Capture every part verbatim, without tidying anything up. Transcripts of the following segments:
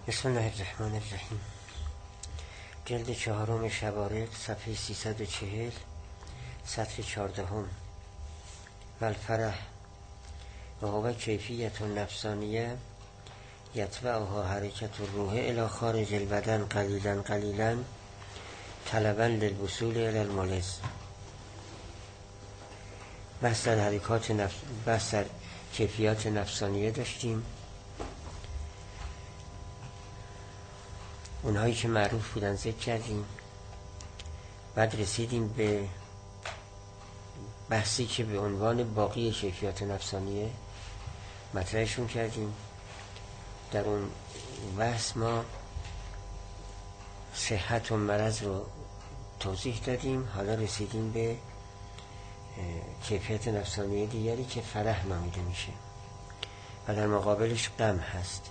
بسم الله الرحمن الرحیم. جلد چهارم شوارق، صفحه سیصد و چهل، سطر چهاردهم. و الفرح و هو کیفیت نفسانیه یتبعها حرکت الروح الی خارج البدن قلیلا قلیلا طلبا للوصول الی الملز. بحث در حرکات نفس، بحث در کیفیات نفسانیه داشتیم. اونهایی که معروف بودن ذکر کردیم. بعد رسیدیم به بحثی که به عنوان باقی کیفیات نفسانیه مطرحشون کردیم. در اون بحث ما صحت و مرض رو توضیح دادیم. حالا رسیدیم به کیفیت نفسانیه دیگری که فرح نامیده میشه و در مقابلش غم هست.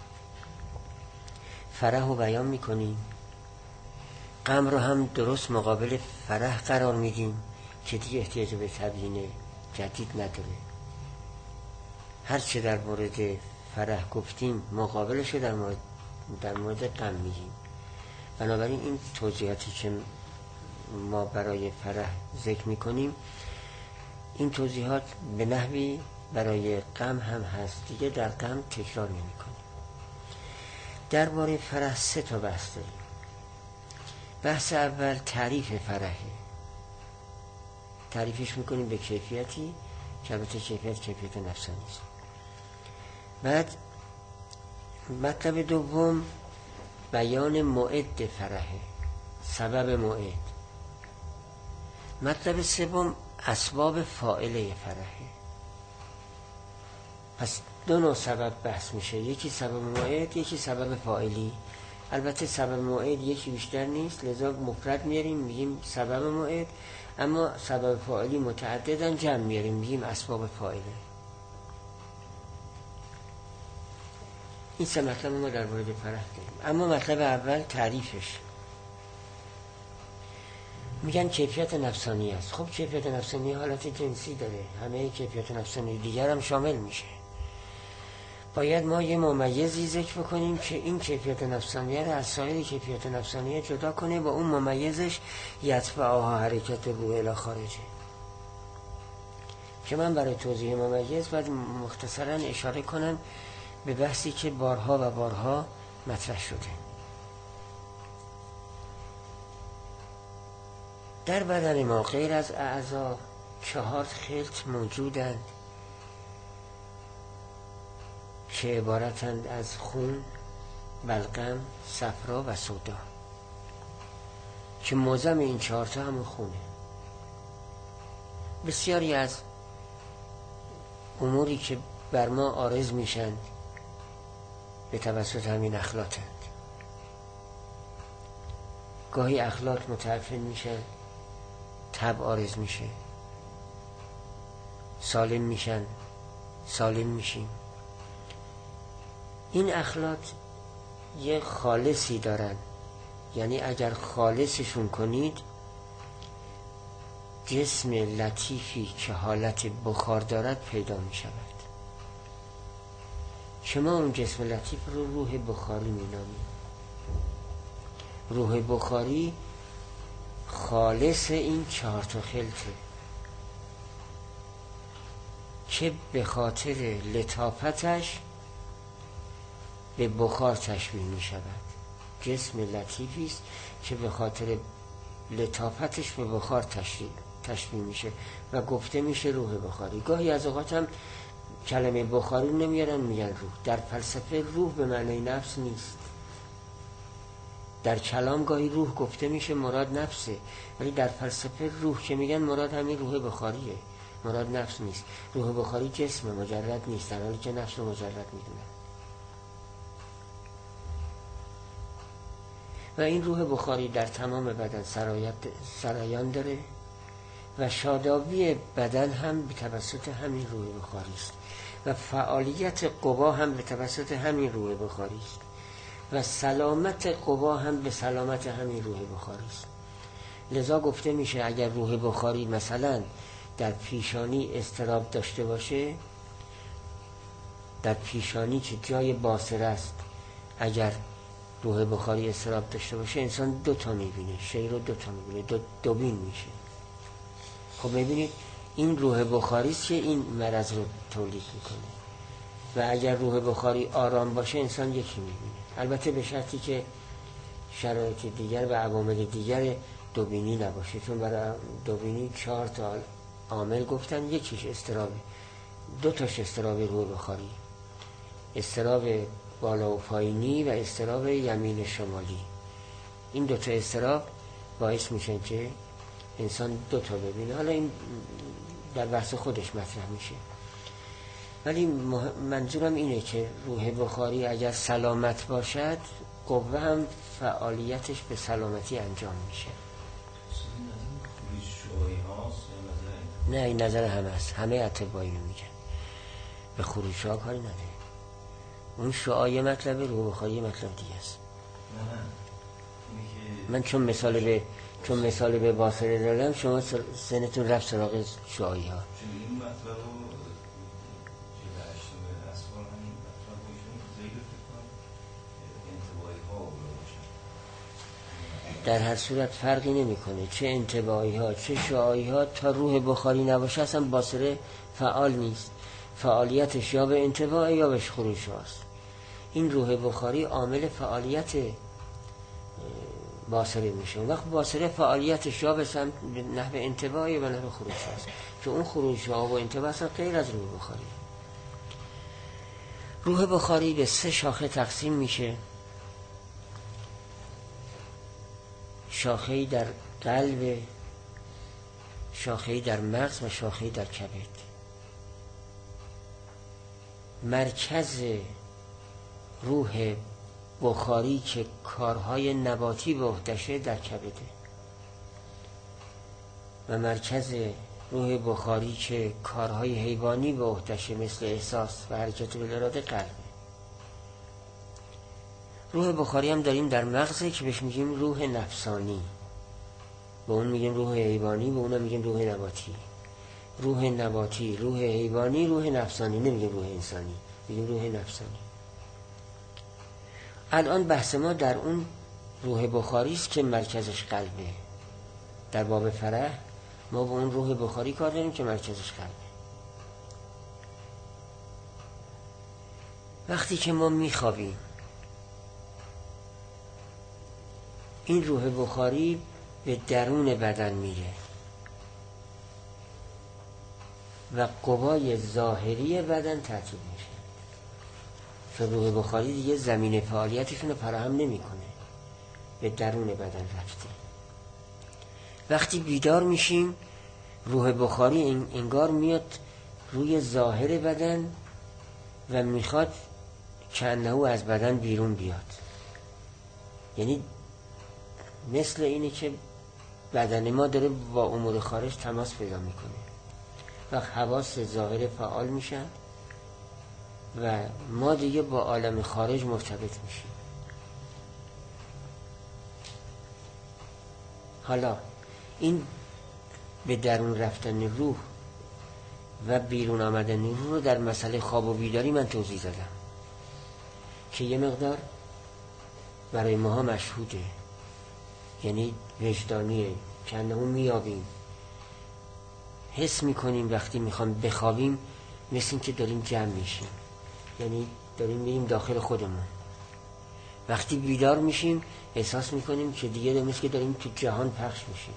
فرح رو بیان میکنیم، غم رو هم درست مقابل فرح قرار میدیم که دیگه احتیاج به تبیین جدید نداره. هر چه در مورد فرح گفتیم مقابلش رو در مورد در مورد غم میگیم. بنابراین این توضیحاتی که ما برای فرح ذکر میکنیم، این توضیحات به نحوی برای غم هم هست، دیگه در غم تکرار نمیکنیم. درباره فرح سه تا بحث داریم. بحث اول تعریف فرحه. تعریفش میکنیم به کیفیتی که البته کیفیت کیفیت نفسانی است. بعد مطلب دوم بیان موعد فرحه، سبب موعد. مطلب سوم اسباب فاعله فرحه. پس دو نوع سبب بحث میشه، یکی سبب موعد، یکی سبب فاعلی. البته سبب موعد یکی بیشتر نیست، لذا مفرد میاریم میگیم سبب موعد، اما سبب فاعلی متعددن جمع میاریم میگیم اسباب فاعله. این سه مطلب ما در مورد فرح داریم. اما مطلب اول تعریفش. میگن کیفیت نفسانی است. خب کیفیت نفسانی حالت جنسی داره، همه کیفیت نفسانی دیگر هم شامل میشه. باید ما یه ممیزی ذکر بکنیم که این کیفیت نفسانیه رو از سایر کیفیت نفسانیه جدا کنه، با اون ممیزش یتبعها حرکت روح الی خارجه. که من برای توضیح ممیز باید مختصرا اشاره کنم به بحثی که بارها و بارها مطرح شده. در بدن ما غیر از اعضا چهار خلط موجودند که عبارتند از خون، بلغم، صفرا و سودا، که معظم این چهارتا همون خونه. بسیاری از اموری که بر ما عارض میشن به توسط همین اخلاطند. گاهی اخلاط متعفن میشن، تب عارض میشه، سالم میشن، سالم میشیم. این اخلاط یه خالصی دارن، یعنی اگر خالصشون کنید جسم لطیفی که حالت بخار دارد پیدا می شود. شما اون جسم لطیف رو روح بخاری می نامید. روح بخاری خالص این چهار تا خلطه که به خاطر لطافتش به بخار تشبیه می شود. جسم لطیفی است که به خاطر لطافتش به بخار تشبیه میشه و گفته میشه روح بخاری. گاهی از اوقات هم کلمه بخاری نمیارن، میگن روح. در فلسفه روح به معنی نفس نیست. در کلام گاهی روح گفته میشه مراد نفسه، ولی در فلسفه روح که میگن مراد همین روح بخاریه، مراد نفس نیست. روح بخاری جسم مجرد نیست، در حالی که نفس رو مجرد میدونن. و این روح بخاری در تمام بدن سرایان داره و شادابی بدن هم به توسط همین روح بخاری است و فعالیت قوا هم به توسط همین روح بخاری است و سلامت قوا هم به سلامت همین روح بخاری است. لذا گفته میشه اگر روح بخاری مثلا در پیشانی اضطراب داشته باشه، در پیشانی که جای باسر است اگر روح بخاری اضطراب داشته باشه انسان دو تا میبینه، شی رو دو تا میبینه، دو, دو بین میشه. خب میبینید این روح بخاری است که این مرض رو تولید میکنه و اگر روح بخاری آرام باشه انسان یکی میبینه، البته به شرطی که شرایط دیگر و عوامل دیگر دوبینی نباشه، چون برای دوبینی چهار تا عامل گفتن، یکیش اضطرابه، دو تاش اضطراب روح بخاری، اضطراب بالا و پایینی و اضطراب یمین شمالی. این دو تا اضطراب باعث میشن که انسان دو تا ببینه. حالا این در بحث خودش مطرح میشه، ولی منظورم اینه که روح بخاری اگر سلامت باشد قوه هم فعالیتش به سلامتی انجام میشه. نه این نظر همه است، همه اطبایی رو میگن، به خروج ها کاری نداره. اون شعاع مطلب، روح بخاری مطلب دیگه است. من چون مثال به چون مثال به باصره دارم، شما سنتون رفت سراغ شعاعی ها. چون این مطلب رو که در اشتباه اسفار همین مطلب رو ایشون زیده فکر انتباهی ها رو باشن. در هر صورت فرقی نمیکنه چه انتباهی ها چه شعاعی ها، تا روح بخاری نباشه اصلا باصره فعال نیست، فعالیتش یا به انتباه یا به خروج هاست. این روح بخاری عامل فعالیت باصره میشه. اون وقت باصره فعالیتش یا به سمت نحو انتباه یا به نحو خروج هاست، که اون خروج ها و انتباه اصلا غیر از روح بخاری. روح بخاری به سه شاخه تقسیم میشه. شاخه‌ای در قلب، شاخه‌ای در مغز و شاخه‌ای در کبد. مرکز روح بخاری که کارهای نباتی به عهده‌شه در کبده و مرکز روح بخاری که کارهای حیوانی به عهده‌شه مثل احساس و حرکت بالاراده قلبه. روح بخاری هم داریم در مغزه که بهش میگیم روح نفسانی، به اون میگیم روح حیوانی، به اونم میگیم روح نباتی. روح نباتی، روح حیوانی، روح نفسانی، نمیگیم روح انسانی، میگیم روح نفسانی. الان بحث ما در اون روح بخاری است که مرکزش قلبه. در باب فرح ما با اون روح بخاری کار داریم که مرکزش قلبه. وقتی که ما میخوابیم این روح بخاری به درون بدن میره و قوای ظاهری بدن تعطیل میشه، چون روح بخاری دیگه زمین فعالیتشون رو فراهم نمیکنه، به درون بدن رفته. وقتی بیدار میشیم روح بخاری انگار میاد روی ظاهر بدن و میخواد کأنه از بدن بیرون بیاد. یعنی مثل اینه که بدن ما داره با امور خارج تماس پیدا میکنه و حواس ظاهر فعال میشن و ما دیگه با عالم خارج مرتبط میشیم. حالا این به درون رفتن روح و بیرون آمدن روح رو در مسئله خواب و بیداری من توضیح دادم که یه مقدار برای ماها مشهوده، یعنی وجدانیه، کنهمون میابیم، حس میکنیم وقتی میخوام بخوابیم مثل این که داریم جمع میشیم، یعنی داریم میریم داخل خودمون. وقتی بیدار میشیم احساس میکنیم که دیگه مثل که داریم تو جهان پخش میشیم.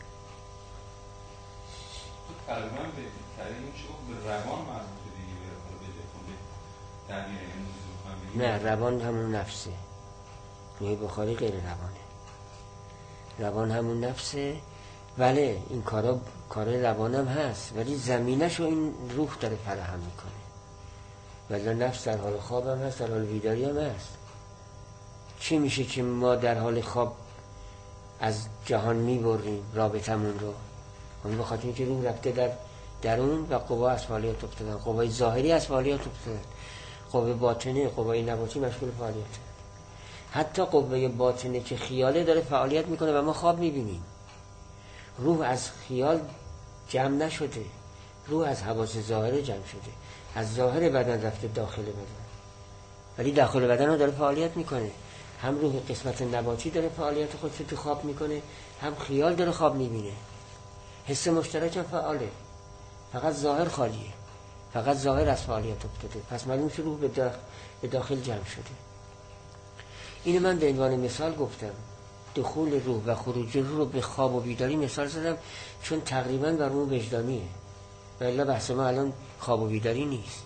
تقریبا به تعریف شما به روان مربوطه دیگه، به خود به نه روان همون نفسه، روح بخاری غیر روانه. روان همون نفسه، بله این کارا کار روانم هست ولی زمینش رو این روح داره فراهم میکنه. ولی نفس در حال خواب هم هست، در حال بیداری هم هست. چی میشه که ما در حال خواب از جهان میبریم رابطمون رو؟ اون بخاطر اینکه روح رفته در درون و قوا از فعالیت افتادن، قوای ظاهری از فعالیت افتادن، قوه باطنه، قوای نباتی مشغول فعالیت. حتی قوه باطنه که خیاله داره فعالیت میکنه و ما خواب میبینیم. روح از خیال جمع نشده، روح از حواس ظاهره جمع شده، از ظاهر بدن رفته داخل بدن. ولی داخل بدن رو داره فعالیت میکنه. هم روح قسمت نباتی داره فعالیت خودش رو تو خواب میکنه، هم خیال داره خواب میبینه. حس مشترک هم فعاله، فقط ظاهر خالیه، فقط ظاهر از فعالیت افتاده. پس معلوم شد روح به داخل, به داخل جمع شده. اینو من به عنوان مثال گفتم، دخول روح و خروج روح رو به خواب و بیداری مثال زدم، چون تقریبا بر اون وجدانیه. ولی بحث ما الان خواب و بیداری نیست.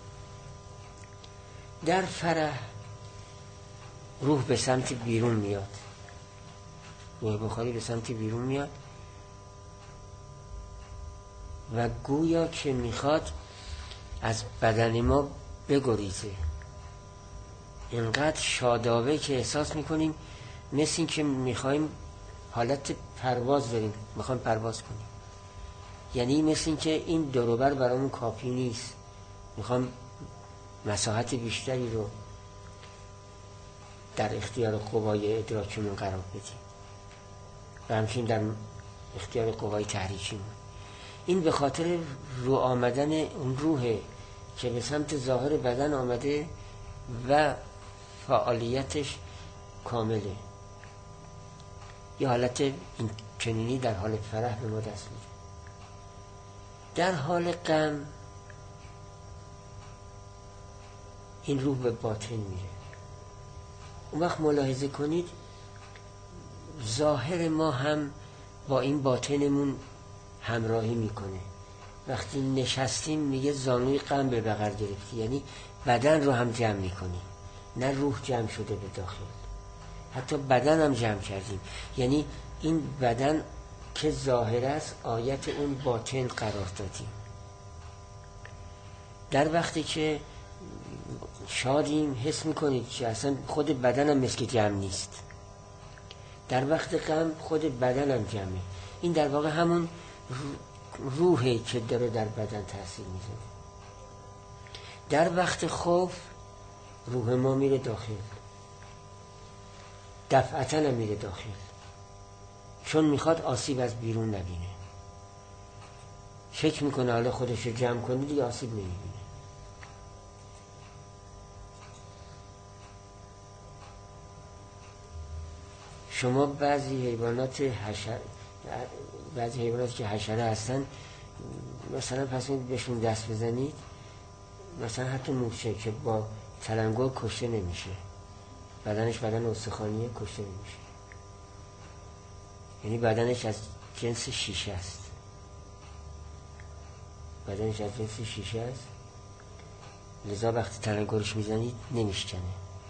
در فرح روح به سمت بیرون میاد، روح بخاری به سمت بیرون میاد و گویا که میخواد از بدن ما بگریزه. اینقدر شادابه که احساس میکنیم مثل این که میخوایم حالت پرواز داریم، میخوایم پرواز کنیم. یعنی مثل این که این دوروبر برامون کافی نیست، میخوام مساحت بیشتری رو در اختیار قوای ادراکیمون قرار بدیم و همچنین در اختیار قوای تحریکیمون. این به خاطر رو آمدن اون روحه که به سمت ظاهر بدن آمده و فعالیتش کامله. یه حالت این چنینی در حال فرح به ما دست میده. در حال غم این روح به باطن میره. اون وقت ملاحظه کنید ظاهر ما هم با این باطنمون همراهی میکنه. وقتی نشستیم میگه زانوی غم به بغل گرفتی، یعنی بدن رو هم جمع میکنی، نه روح جمع شده به داخل، حتی بدن هم جمع کردیم. یعنی این بدن که ظاهر است آیت اون باطن قرار دادیم. در وقتی که شادیم حس میکنید که اصلا خود بدنم مثل جمع نیست. در وقت غم خود بدنم جمعه. این در واقع همون روحه که داره در بدن تاثیر میذاره. در وقت خوف روح ما میره داخل، دفعتاً هم میره داخل، چون میخواد آسیب از بیرون نبینه. فکر میکنه حالا خودش رو جمع کنه دیگه آسیب نمیبینه. شما بعضی حیوانات حشره بعضی حیوانات که حشره هستن مثلا پس بهشون دست بزنید، مثلا حتی مورچه که با تلنگر کشته نمیشه، بدنش بدن استخوانیه، کشته نمیشه. یعنی بدنش از جنس شیشه است، بدنش از جنس شیشه است، لذا وقتی تلنگرش میزنید نمیشکنه.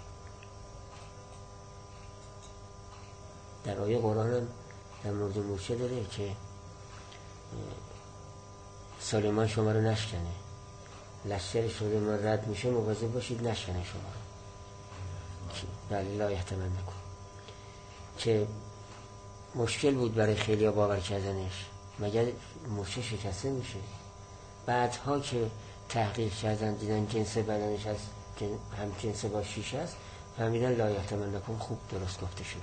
در آیه قرآن هم در مورد مورچه داره که سلیمان شما رو نشکنه، لشکر سلیمان رد میشه مواظب باشید نشکنه شما رو. بله لا احتمال نکن که مشکل بود برای خیلی ها باور کردنش، مگر مورچه شکسته میشه؟ بعدها که تحقیق کردن دیدن جنس بدنش از هم جنس با شیشه است، فهمیدن لا احتمال نکن خوب درست گفته شده.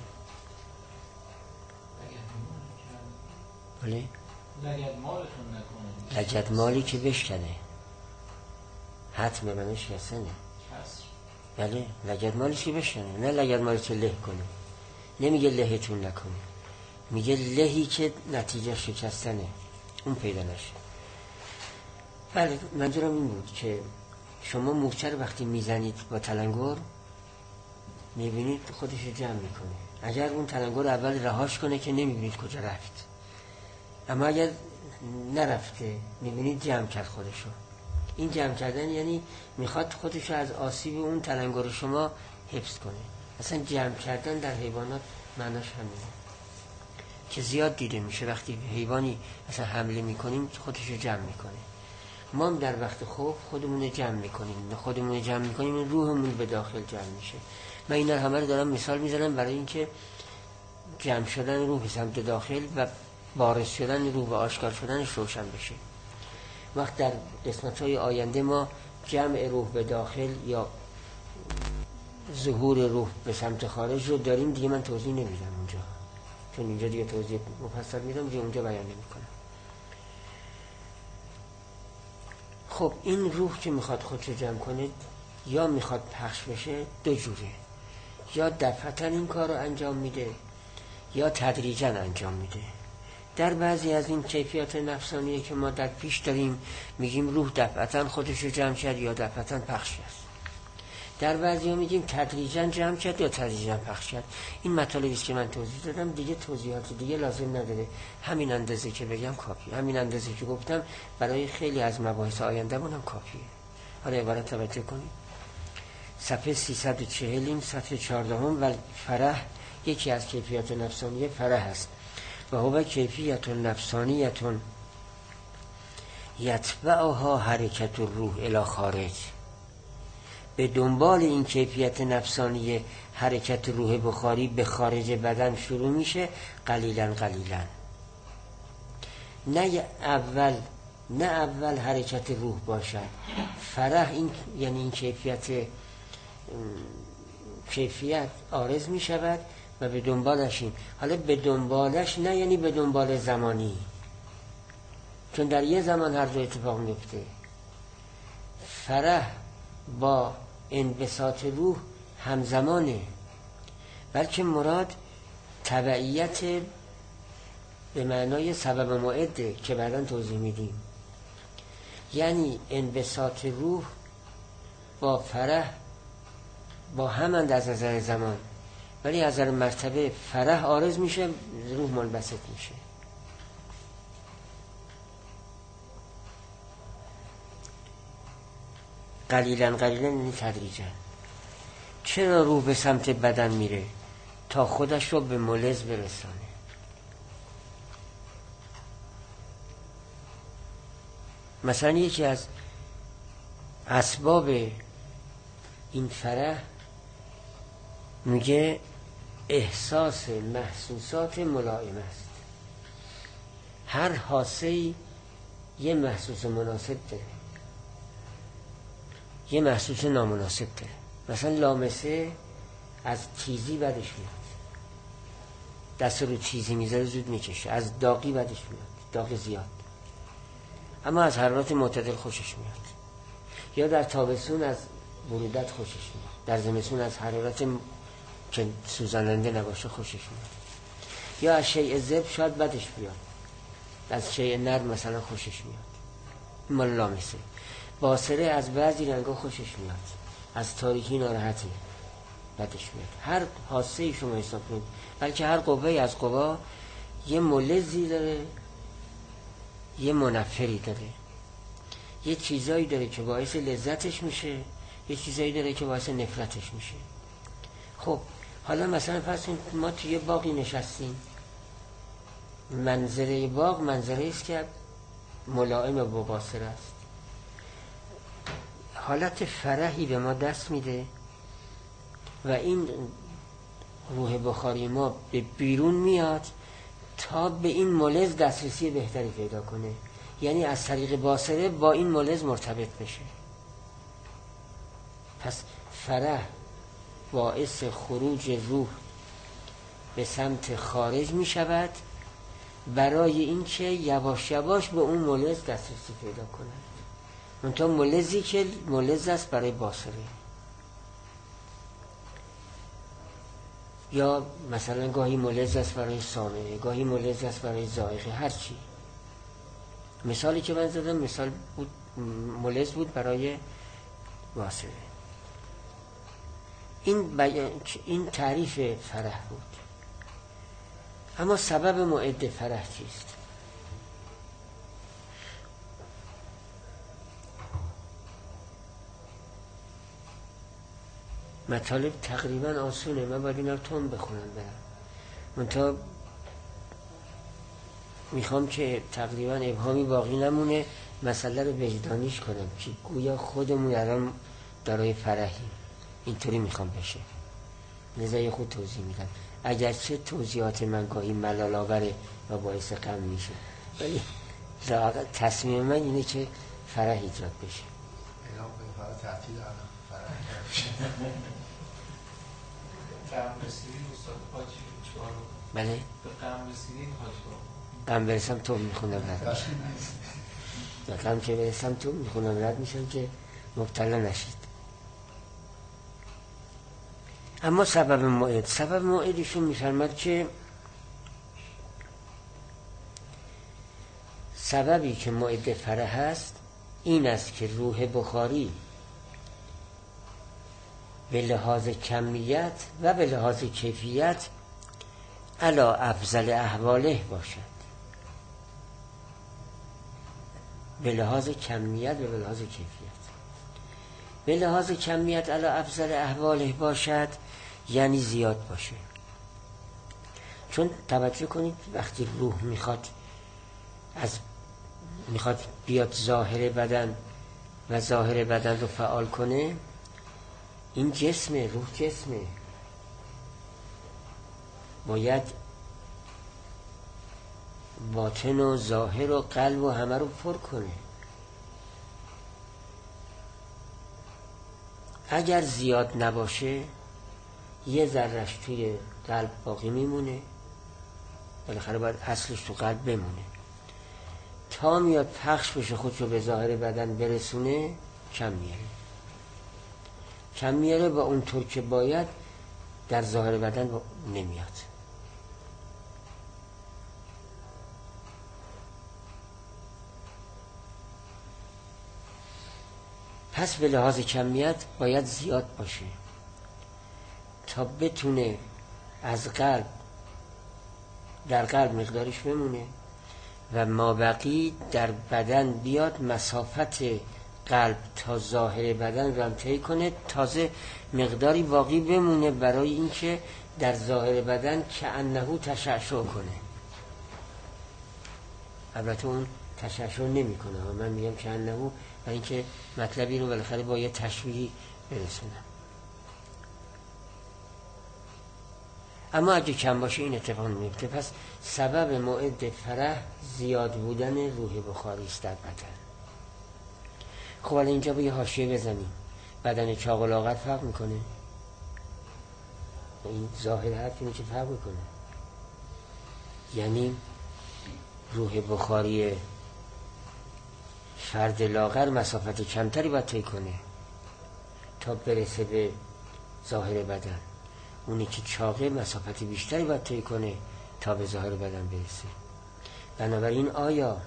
بله؟ لگد مالتون نکنه، لگد مالی که بشکنه، حتم منش شکنه. بله لگد مالی که بشکنه، نه لگد مالی که له کنه. نمیگه لهتون نکنه، میگه لهی که نتیجه شکستنه اون پیدا نشه. بله منظورم این بود که شما مورچه رو وقتی میزنید با تلنگر میبینید خودش جمع میکنه. اگر اون تلنگر اول رهاش کنه که نمیبینید کجا رفت، اما اگر نرفته میبینید جمع کرد خودشو. این جمع کردن یعنی میخواد خودشو از آسیب اون تلنگر شما حفظ کنه. اصلا جمع کردن در حیوانات معناش همینه که زیاد دیده میشه. وقتی حیوانی اصلا حمله میکنیم خودشو جمع میکنه. ما هم در وقت خوف خودمون جمع میکنیم، خودمون جمع میکنیم، روحمون به داخل جمع میشه. من اینا همه رو دارم مثال میزنم برای اینکه جمع شدن روح سمت داخل و بارز شدن روح و آشکار شدنش روشن بشه. وقت در قسمت‌های آینده ما جمع روح به داخل یا ظهور روح به سمت خارج رو داریم، دیگه من توضیح نمیدم اونجا، چون اینجا دیگه توضیح مفصل میدم، دیگه اونجا بیان نمیکنم. خب این روح که میخواد خودشو جمع کنه یا میخواد پخش بشه دو جوره، یا دفعتاً این کار رو انجام میده یا تدریجاً انجام میده. در بعضی از این کیفیات نفسانیه که ما در پیش داریم میگیم روح دفعتاً خودش رو جمع کرد یا دفعتاً پخش کرد. در بعضی ها میگیم تدریجاً جمع کرد یا تدریجاً پخش کرد. این مطالبی است که من توضیح دادم، دیگه توضیحات دیگه لازم نداره، همین اندازه که بگم کافیه، همین اندازه که گفتم برای خیلی از مباحث آینده مونم کافیه. حالا عبارت توجه کنید. صفحه سیصد و چهل این صفحه چهاردهم و فرح یکی از کیفیات نفسانیه فرح است و هو کیفیت نفسانیت یتبعها حرکت الروح الی خارج. به دنبال این کیفیت نفسانی حرکت روح بخاری به خارج بدن شروع میشه قلیلا قلیلا. نه اول نه اول حرکت روح باشد. فرح این یعنی این کیفیت کیفیت عارض می شود و به دنبالش این. حالا به دنبالش نه یعنی به دنبال زمانی، چون در یه زمان هر دو اتفاق میفته. فرح با انبساط روح همزمانه، بلکه مراد تبعیت به معنای سبب معده که بعداً توضیح میدیم. یعنی انبساط روح با فرح با همند از نظر زمان، ولی از نظر مرتبه فرح عارض میشه، روح منبسط میشه. قلیلا قلیلا یعنی تدریجا. چرا روح به سمت بدن میره؟ تا خودش رو به ملز برسانه. مثلا یکی از اسباب این فرح میگه احساس محسوسات ملائم است. هر حاسه‌ای یه محسوس مناسب داره، یه محسوس نامناسب داره. مثلا لامسه از تیزی بدش میاد، دست رو تیزی میذاره زود میکشه. از داغی بدش میاد، داغ زیاد. اما از حرارت معتدل خوشش میاد. یا در تابستون از برودت خوشش میاد، در زمستون از حرارت که سوزاننده نباشه خوشش میاد. یا از شیء زب شاید بدش بیاد، از شیء نرم مثلا خوشش میاد. این مال لامسه. باصره از بعضی رنگا خوشش میاد، از تاریکی ناراحتی بدش میاد. هر حاسه‌ای شما حساب کنید، بلکه هر قوه‌ای از قوا یه ملزی داره، یه منفری داره، یه چیزایی داره که باعث لذتش میشه، یه چیزایی داره که باعث نفرتش میشه. خب حالا مثلا فرض کنید ما توی یه باغی نشستیم، منظره باغ منظره است که ملائم با باصره است. حالت فرحی به ما دست میده و این روح بخاری ما به بیرون میاد تا به این ملز دسترسی بهتری پیدا کنه، یعنی از طریق باصره با این ملز مرتبط بشه. پس فرح باعث خروج روح به سمت خارج می شود برای اینکه یواش یواش به اون ملز دسترسی پیدا کنه. منتها ملزی که ملز است برای باصره. یا مثلا گاهی ملز است برای سامعه، گاهی ملز است برای ذائقه، هر چی. مثالی که من زدم مثال بود، ملز بود برای باصره. این بی... این تعریف فرح بود. اما سبب معد فرح چیست؟ مطالب تقریبا آسونه، من باید اینا رو تون بخونم برم. منتها میخوام که تقریبا ابهامی باقی نمونه، مسئله رو وجدانیش کنم که گویا خودمون الان دارای فرحی. اینطوری میخوام بشه، لذا خود توضیح میدم، اگرچه توضیحات من گاهی ملال آوره و باعث غم میشه، ولی تصمیم من اینه که فرح ایجاد بشه. اینا به فرح تعطیل الان فرح غم رسیدید استاد حاجی چهار رو بله به غم رسیدید حاجی غم برسم تو میخونم رد میشم، غم که برسم تو میخونم رد میشم که مبتلا نشید. اما سبب موعد، سبب موعدشون میفرماد که سببی که موعد فرح هست این است که روح بخاری به لحاظ کمیت و به لحاظ کیفیت علی افضل احواله باشد، به لحاظ کمیت و به لحاظ کیفیت. به لحاظ کمیت علی افضل احواله باشد یعنی زیاد باشه. چون توجه کنید وقتی روح میخواد از میخواد بیاد ظاهر بدن و ظاهر بدن رو فعال کنه، این جسمه، روح جسمه، باید باطن و ظاهر و قلب و همه رو پر کنه. اگر زیاد نباشه یه ذره‌اش توی قلب باقی میمونه، بالاخره باید اصلش تو قلب بمونه. تا میاد پخش بشه خودشو به ظاهر بدن برسونه کم میاره، کم میاره و اونطور که باید در ظاهر بدن نمیاد. پس به لحاظ کمیت باید زیاد باشه تا بتونه از قلب در قلب مقدارش بمونه و مابقی در بدن بیاد، مسافت قلب تا ظاهر بدن رو طی کنه، تازه مقداری باقی بمونه برای اینکه در ظاهر بدن کأنه تشعشع کنه. البته اون تشعشع نمی کنه، من میگم کأنه، برای اینکه مطلبی رو بالاخره با یه تشبیهی برسونم. اما اگه کم باشه این اتفاق نمیفته. پس سبب موعد فرح زیاد بودن روح بخاری است در بدن. خب الان اینجا با یه حاشیه بزنیم، بدن چاق و لاغر فرق میکنه؟ این ظاهر حرف اینه که فرق میکنه. یعنی روح بخاری فرد لاغر مسافت کمتری باید طی کنه تا برسه به ظاهر بدن، اونی که چاقه مسافت بیشتری باید طی کنه تا به ظاهر بدن برسه. بنابراین آیا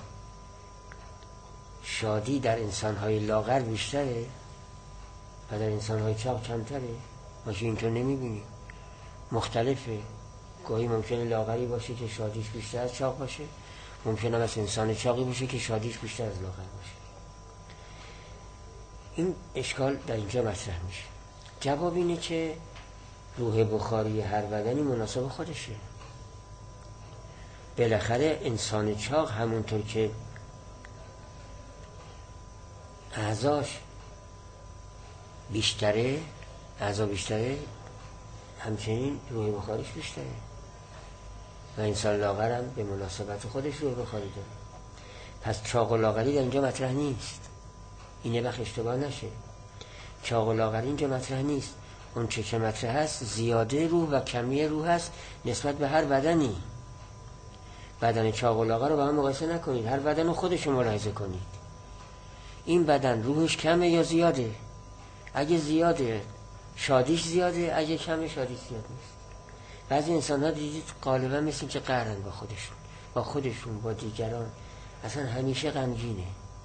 شادی در انسان‌های لاغر بیشتره و در انسان‌های چاق کمتره؟ ما که اینطور نمی‌بینیم، مختلفه. گاهی ممکنه لاغری باشه که شادیش بیشتر از چاق باشه، ممکنه مثل انسان چاقی باشه که شادیش بیشتر از لاغر باشه. این اشکال در اینجا مطرح میشه. جواب اینه که روح بخاری هر بدنی مناسب خودشه. بالاخره انسان چاق همونطور که اعضاش بیشتره، اعضا بیشتره، همچنین روح بخاریش بیشتره و انسان لاغر هم به مناسبت خودش روح بخاری داره. پس چاق و لاغری در اینجا مطرح نیست. اینه وقت اشتباه نشه. چاق و لاغری اینجا مطرح نیست. اون چه که مطرح هست زیاده روح و کمی روح هست نسبت به هر بدنی. بدن چاق و لاغر رو با هم مقایسه نکنید، هر بدن رو خودش رو ملاحظه کنید. این بدن روحش کمه یا زیاده؟ اگه زیاده شادیش زیاده، اگه کمه شادیش زیاد نیست. بعضی انسان ها دیدید غالبا مثل این که قهرن با خودشون، با خودشون، با دیگران، اصلا همیشه غمگینه.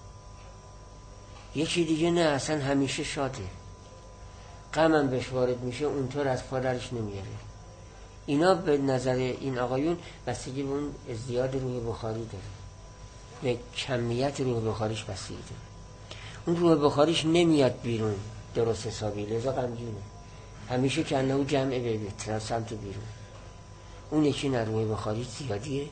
یکی دیگه نه، اصلا همیشه شاده، غمم بهش وارد میشه اونطور از پادرش نمیاره. اینا به نظر این آقایون بستگی به اون ازدیاد روح بخاری داره، به کمیت روح بخاریش بستگی داره. اون روح بخاریش نمیاد بیرون درست حسابی، لذا غمگینه، همیشه که انه جمعه به سمت بیرون. اون یکی نه، روح بخاریش زیادیه،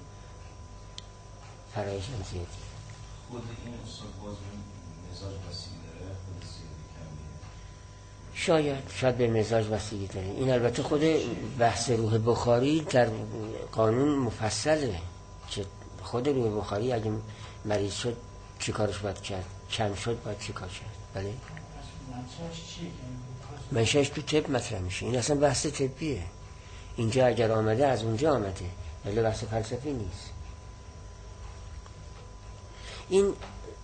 فرایش هم زیادیه. خود این اصول باز مزاج بستگی داره، خود زیادی کمیه؟ شاید شاید به مزاج بستگی داره. این البته خود بحث روح بخاری در قانون مفصله که خود روح بخاری اگه مریض شد چی کارش باید کرد، کم شد باید چی کار کرد. بله منشأش تو طب مطرح میشه. این اصلا بحث طبیه. اینجا اگر آمده از اونجا آمده، ولی بحث فلسفی نیست. این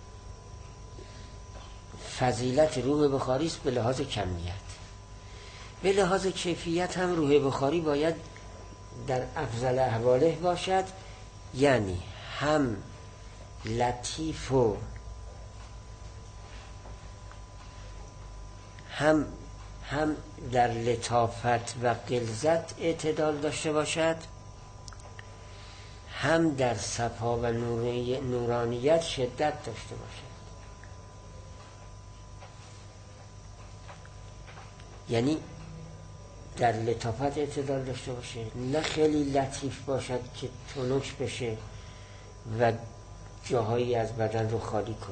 فضیلت روح بخاری است به لحاظ کمیت. به لحاظ کیفیت هم روح بخاری باید در افضل احواله باشد، یعنی هم لطیف و هم هم در لطافت و غلظت اعتدال داشته باشد، هم در صفا و نورانیت شدت داشته باشد. یعنی در لطافت اعتدال داشته باشه، نه خیلی لطیف باشد که تنک بشه و جاهایی از بدن رو خالی کنه،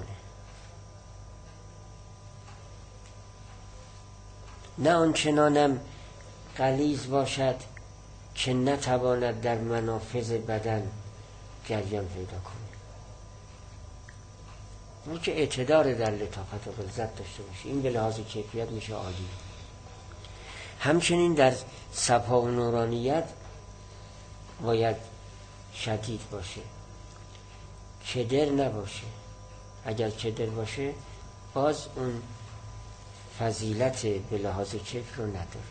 نه آنچنانم غلیظ باشد که نتواند در منافذ بدن جریان پیدا کنه. اون که اعتدال در لطافت و غلظت داشته باشه، این به لحاظ کیفیت میشه عالی. همچنین در صفا و نورانیت باید شدید باشه، کدر نباشه. اگر کدر باشه باز اون فضیلت به لحاظ کیف رو نداره.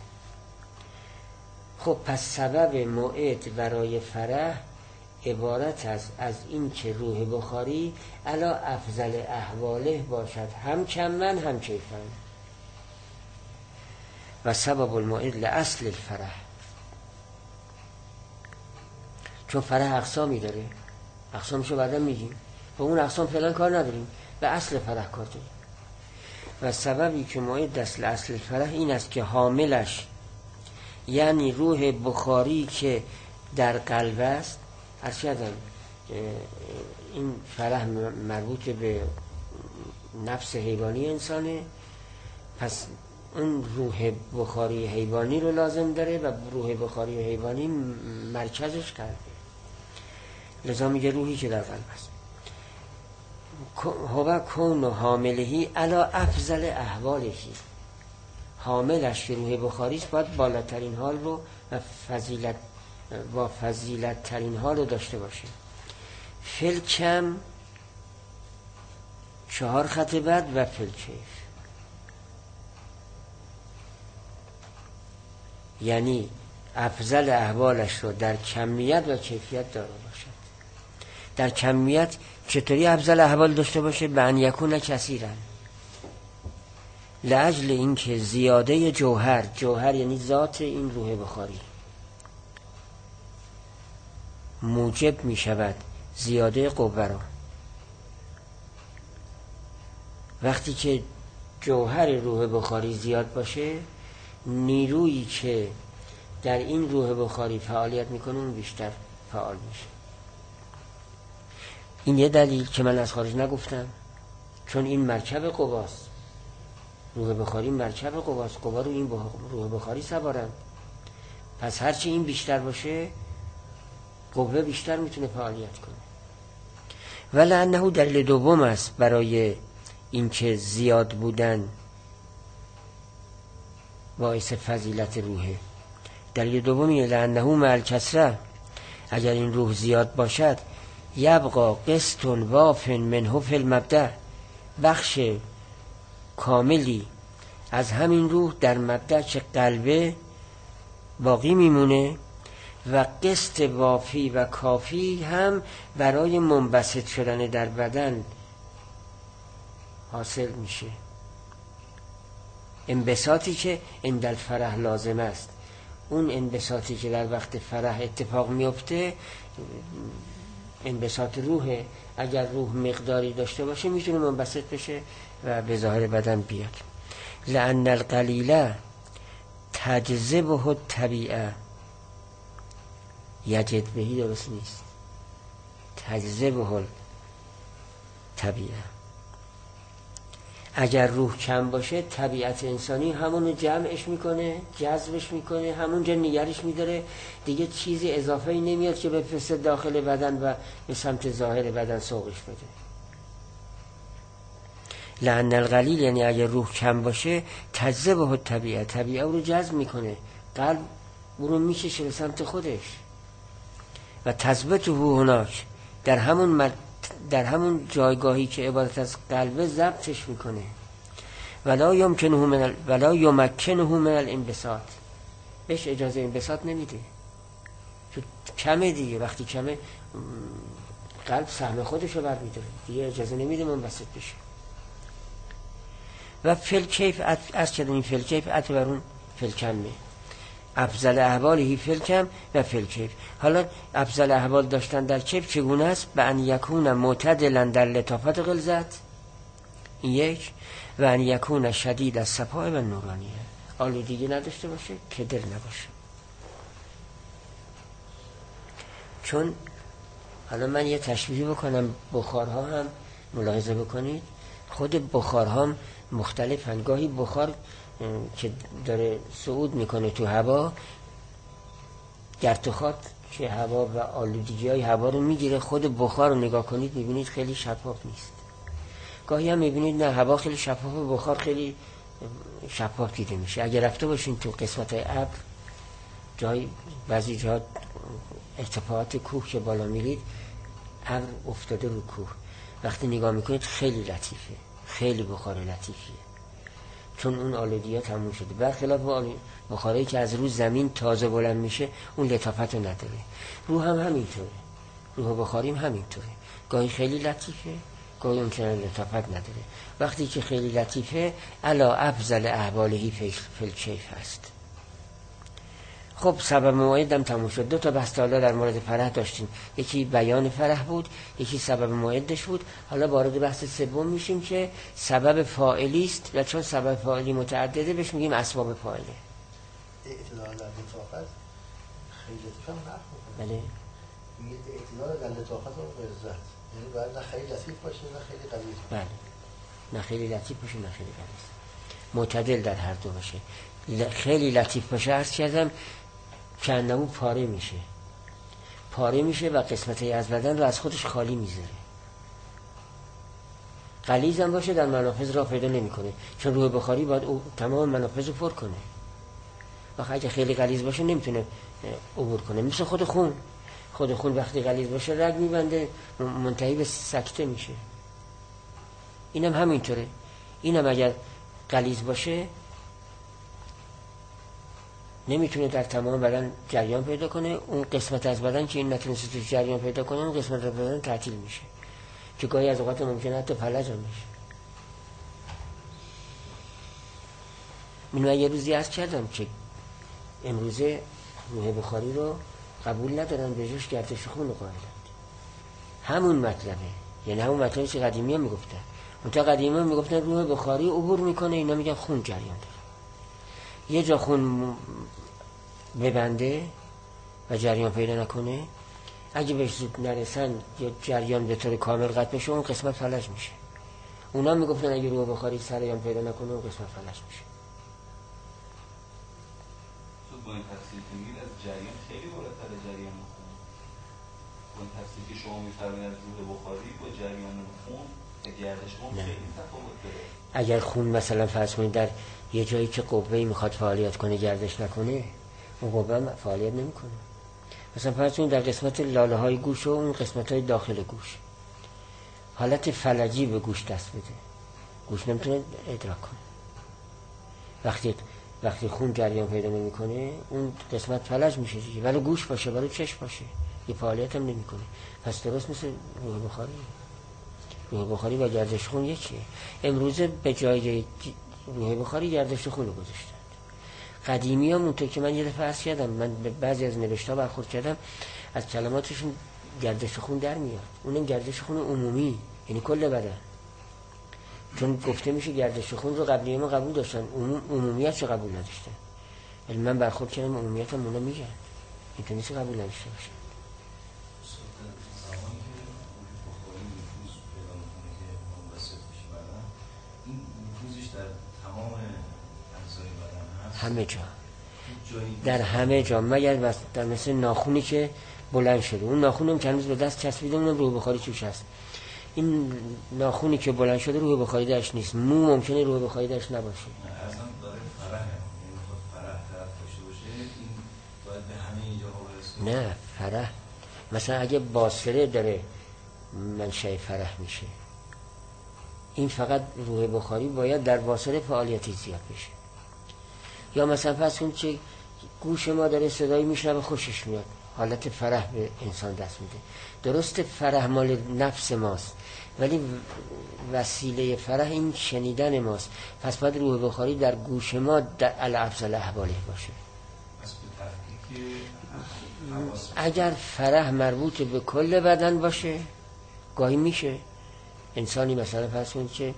خب پس سبب موعد برای فرح عبارت از از این که روح بخاری علا افضل احواله باشد، هم کمن هم کیفن. و سبب الموعد لأصل الفرح، چون فرح اقسامی داره، اقسامشو بعدا میگیم، با اون اقسام فعلا کار نداریم، به اصل فرح کار داریم. و سببی که موعد اصل اصل الفرح این است که حاملش، یعنی روح بخاری که در قلب است، ارشدم این فرح مربوط به نفس حیوانی انسانه، پس اون روح بخاری حیوانی رو لازم داره و روح بخاری حیوانی مرکزش قلبه، لذا میگه روحی که در قلب است. هو کون و حاملهی علا افضل احوالهی، حاملش که روح بخاری است باید بالاترین حال رو و فضیلت و فضیلت ترین حال رو داشته باشه. فل کم چهار خط بعد و فل کیف، یعنی افضل احوالش رو در کمیت و کیفیت داره باشد. در کمیت چطوری افضل احوال داشته باشه؟ به ان یکون کثیرا، لاجل اینکه زیاده جوهر، جوهر یعنی ذات این روح بخاری، موجب می شود زیاده قوه را. وقتی که جوهر روح بخاری زیاد باشه، نیرویی که در این روح بخاری فعالیت میکنه اون بیشتر فعال میشه. این یه دلیل که من از خارج نگفتم، چون این مرکب قواست، روح بخاری مرکب قواست، قوا رو این روح بخاری سوارن، پس هرچی این بیشتر باشه قوه بیشتر میتونه فعالیت کنه. ولعنه دلیل دوم است برای اینکه زیاد بودن باعث فضیلت روحه. دلیل دوم اینه لعنه مع الکثره، اگر این روح زیاد باشد یبقا قسط واف منه فی المبدأ، بخش کاملی از همین روح در مبدأ که قلبه باقی میمونه و قسط وافی و کافی هم برای منبسط شدن در بدن حاصل میشه. انبساطی که عند الفرح لازم است، اون انبساطی که در وقت فرح اتفاق میفته انبساط روحه. اگر روح مقداری داشته باشه میتونه منبسط بشه و به ظاهر بدن بیاد. لأن القلیل تجذبه الطبیعه، یجد بهی درست نیست، تجذبه الطبیعه. اگر روح کم باشه طبیعت انسانی همونو جمعش میکنه، جذبش میکنه، همونجا نگرش میداره، دیگه چیزی اضافه ای نمیاد که بفرسته داخل بدن و به سمت ظاهر بدن سوقش بده. لأن القلیل یعنی اگر روح کم باشه تجذبه الطبیعه، طبیعه رو جذب میکنه، قلب او رو میکشه به سمت خودش و تثبته هناک، در همون مد... در همون جایگاهی که عبارت از قلبه ضبطش میکنه. ولا یمکنه من ال... ولا یمکنه من الانبساط، بهش اجازه انبساط نمیده، چون کمه دیگه. وقتی کمه قلب سهم خودشو برمی‌داره دیگه، اجازه نمیده منبسط بشه. و فل کیف از که این فل کیف عطف بر اون فل کمه، افضل احواله فل کم و فل کیف. حالا افضل احوال داشتن در کیف چگونه است؟ به ان یکون معتدلا در لطافت غلظت، این یک، و ان یکون شدید از صفاء و نورانیه، آلودگی نداشته باشه که دل نباشه. چون حالا من یه تشبیه بکنم، بخارها هم ملاحظه بکنید، خود بخارها هم مختلفن. گاهی بخار که داره صعود میکنه تو هوا، گرتخات که هوا و آلودگی های هوا رو میگیره، خود بخار رو نگاه کنید میبینید خیلی شفاف نیست. گاهی هم میبینید نه، هوا خیلی شفاف و بخار خیلی شفاف دیده میشه. اگر رفته باشین تو قسمت های ابر، جای بعضی جا ارتفاعات کوه که بالا میرید، ابر افتاده رو کوه، وقتی نگاه میکنید خیلی لطیفه، خیلی بخار لطیفیه، چون اون آلودگی ها تموم شده. برخلاف بخاری که از رو زمین تازه بلند میشه، اون لطافت رو نداره. روح هم همینطوره، روح بخاری هم همینطوره، گاهی خیلی لطیفه، گاهی اون کنار لطافت نداره. وقتی که خیلی لطیفه، علا افضل احوالهی فل کیف هست. خب سبب موعد هم تموم شد. دو تا بحث حالا در مورد فرح داشتیم، یکی بیان فرح بود، یکی سبب موعدش بود. حالا وارد بحث سوم میشیم که سبب فاعلی است، و چون سبب فاعلی متعدده بهش میگیم اسباب فاعله. اعتدال در لطافت خیلی لطیف هم نفت میکنه. بله میگه اعتدال در لطافت و غلظت، یعنی باید نه خیلی لطیف باشه نه خیلی غلیظ. بله، نه خیلی لطیف باشه نه خیلی غلیظ، معتدل در هر دو باشه. ل... خیلی لطیف باشه عرض کردم که انمو پاره میشه، پاره میشه و قسمتی از بدن رو از خودش خالی میذاره. غلیظ هم باشه در منافذ را پیدا نمیکنه، چون روح بخاری باید او تمام منافذ رو پر کنه. وقتی اگه خیلی غلیظ باشه نمیتونه عبور کنه. مثل خود خون، خود خون وقتی غلیظ باشه رگ میبنده، منتهی به سکته میشه. اینم هم همینطوره، اینم اگر غلیظ باشه نمیتونه در تمام بدن جریان پیدا کنه. اون قسمت از بدن که این نتونسته توش جریان پیدا کنه، اون قسمت از بدن تعطیل میشه، که گاهی از اوقات ممکنه حتی فلج هم میشه. من یه روزی عرض کردم که امروزه روح بخاری رو قبول ندارن، به جاش گردش خون قائلند. همون مطلبه، یعنی همون مطلبی که قدیمی ها میگفتن. اونتا قدیمی ها میگفتن روح بخاری عبور میکنه، اینا میگن خون جریان داره. یه جا خون ببنده و جریان پیدا نکنه، اگه بهش زود نرسن یا جریان به طور کامل قطع بشه، اون قسمت فلج میشه. اونا میگفتن اگه روح بخاری سریان پیدا نکنه، اون قسمت فلج میشه. تو با این تفسیر که میگید از جریان خیلی بالاتر جریان خون. با این تفسیر که شما میفرمایید از روح بخاری با جریان خون و گردش خون خیلی تفاوت داره. اگر خون مثلا فرض کنید در یه جایی که قوه‌ای میخواد فعالیت کنه گردش نکنه، اون قوه فعالیت نمیکنه. مثلا فرض کنید در قسمت لاله های گوش و اون قسمت های داخل گوش حالت فلجی به گوش دست بده، گوش نمیتونه ادراک کنه. وقتی وقتی خون جریان پیدا نمیکنه، اون قسمت فلج میشه دیگه. ولی گوش باشه، ولی چشم باشه، یه فعالیت هم نمیکنه. پس درست مثل روح بخاری. روح بخاری با گردش خون یکیه. امروزه به جای روح بخاری گردش خون رو گذاشتن. قدیمی ها مونطور که من یه دفعه عرض کردم، من به بعضی از نوشته ها برخورد کردم، از کلماتشون گردش خون در میاد. اونم گردش خون عمومی، یعنی کل بدن. چون گفته میشه گردش خون رو قبلی ما قبول داشتن، عموم عمومیت رو قبول نداشتن. ولی من برخورد کردم عمومیت هم اونا میگن، این تو نیست قبول نداشته باشن. این نفوذش در تمام اجزای بدن هست؟ همه جا، در همه جا، مگر در مثل ناخونی که بلند شده. اون ناخون هم که هنوز به دست چسبیده، اونم روح بخاری توش هست. این ناخونی که بلند شده روح بخاری درش نیست. مو ممکنه روح بخاری درش نباشه. اصلا داره فرح، یعنی خود فرح طرف داشته باشه، این باید به همه اینجا برسه. نه، فرح مثلا اگه باسره داره منشأ فرح میشه، این فقط روح بخاری باید در واسطه فعالیتی زیاد بشه. یا مثلا پس اون چه گوش ما داره صدایی میشنوه خوشش میاد، حالت فرح به انسان دست میده. درسته فرح مال نفس ماست، ولی وسیله فرح این شنیدن ماست. پس باید روح بخاری در گوش ما در الافضل احواله باشه. اگر فرح مربوط به کل بدن باشه گاهی میشه انسانی مثلا پس اون که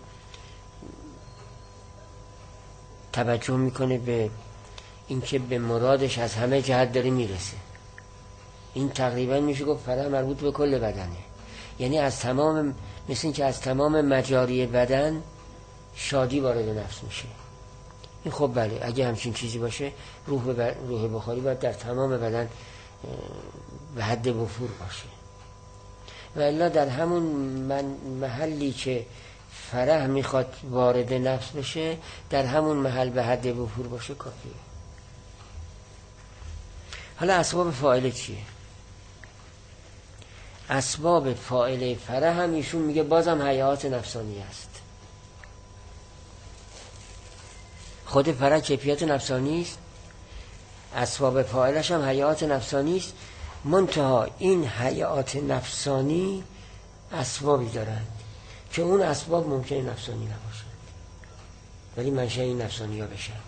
توجه میکنه به اینکه به مرادش از همه جهت داره میرسه، این تقریبا میشه گفت فرح مربوط به کل بدنه. یعنی از تمام، مثل این که از تمام مجاری بدن شادی وارد نفس میشه. این خب بله، اگه همچین چیزی باشه روح, ب... روح بخاری باید در تمام بدن به حد وفور باشه. و الا در همون من محلی که فرح میخواد وارد نفس بشه، در همون محل به حد وفور باشه کافیه. حالا اسباب فاعله چیه؟ اسباب فاعله فرح هم ایشون میگه بازم حیات نفسانی است. خود فرح کیفیت نفسانی است، اسباب فاعلش هم حیات نفسانی است. منتها این حیات نفسانی اسبابی دارند که اون اسباب ممکنه نفسانی نباشند ولی منشأ این نفسانی ها بشند.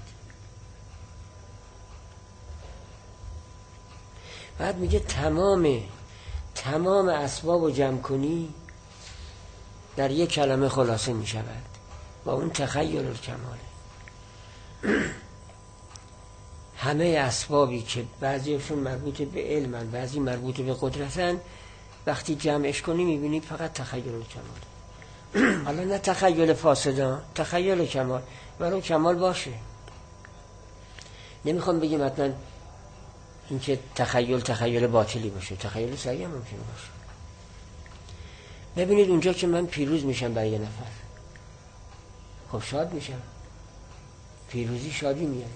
بعد میگه تمام تمام اسباب و جمع کنی در یک کلمه خلاصه میشود و اون تخیل الکماله. همه اسبابی که بعضیشون مربوط به علمن، بعضی مربوط به قدرتن، وقتی جمعش کنی میبینی فقط تخیل الکمال. حالا نه تخیل فاسدان، تخیل کمال، برای کمال باشه. نمیخوام بگیم حتما این که تخیل تخیل باطلی باشه، تخیل صحیح هم ممکنه باشه. ببینید اونجا که من پیروز میشم برای یه نفر، خب شاد میشم، پیروزی شادی میاره.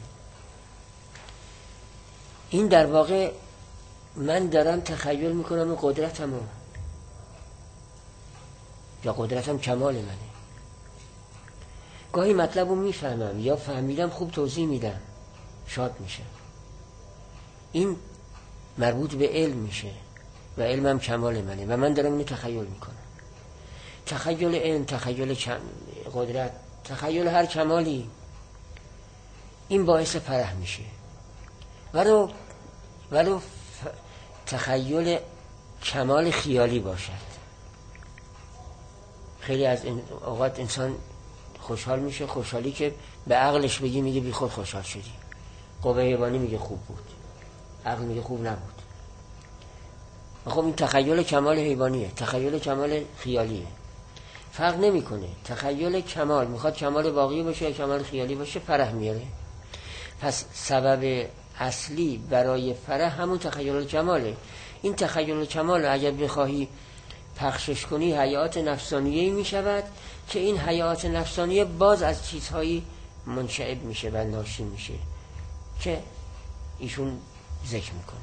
این در واقع من دارم تخیل میکنم قدرتمو، یا قدرتم کمال منه. گاهی مطلبو میفهمم یا فهمیدم خوب توضیح میدم، شاد میشم. این مربوط به علم میشه و علمم کمال منه و من دارم اینو تخیل میکنم. تخیل علم، تخیل کم... قدرت، تخیل هر کمالی، این باعث فرح میشه. ولو ولو ف... تخیل کمال خیالی باشد. خیلی از این اوقات انسان خوشحال میشه، خوشحالی که به عقلش بگی میگه بی خود خوشحال شدی. قوه حیوانی میگه خوب بود، عقل میگه خوب نبود. خب این تخیل کمال حیوانیه، تخیل کمال خیالیه، فرق نمیکنه. تخیل کمال میخواد کمال واقعی باشه یا کمال خیالی باشه، فرح میاره. پس سبب اصلی برای فرح همون تخیل کماله. این تخیل کمال اگر بخواهی پخشش کنی حیات نفسانیه می شود که این حیات نفسانیه باز از چیزهایی منشعب میشه و ناشی میشه که ایشون ذکر میکنه.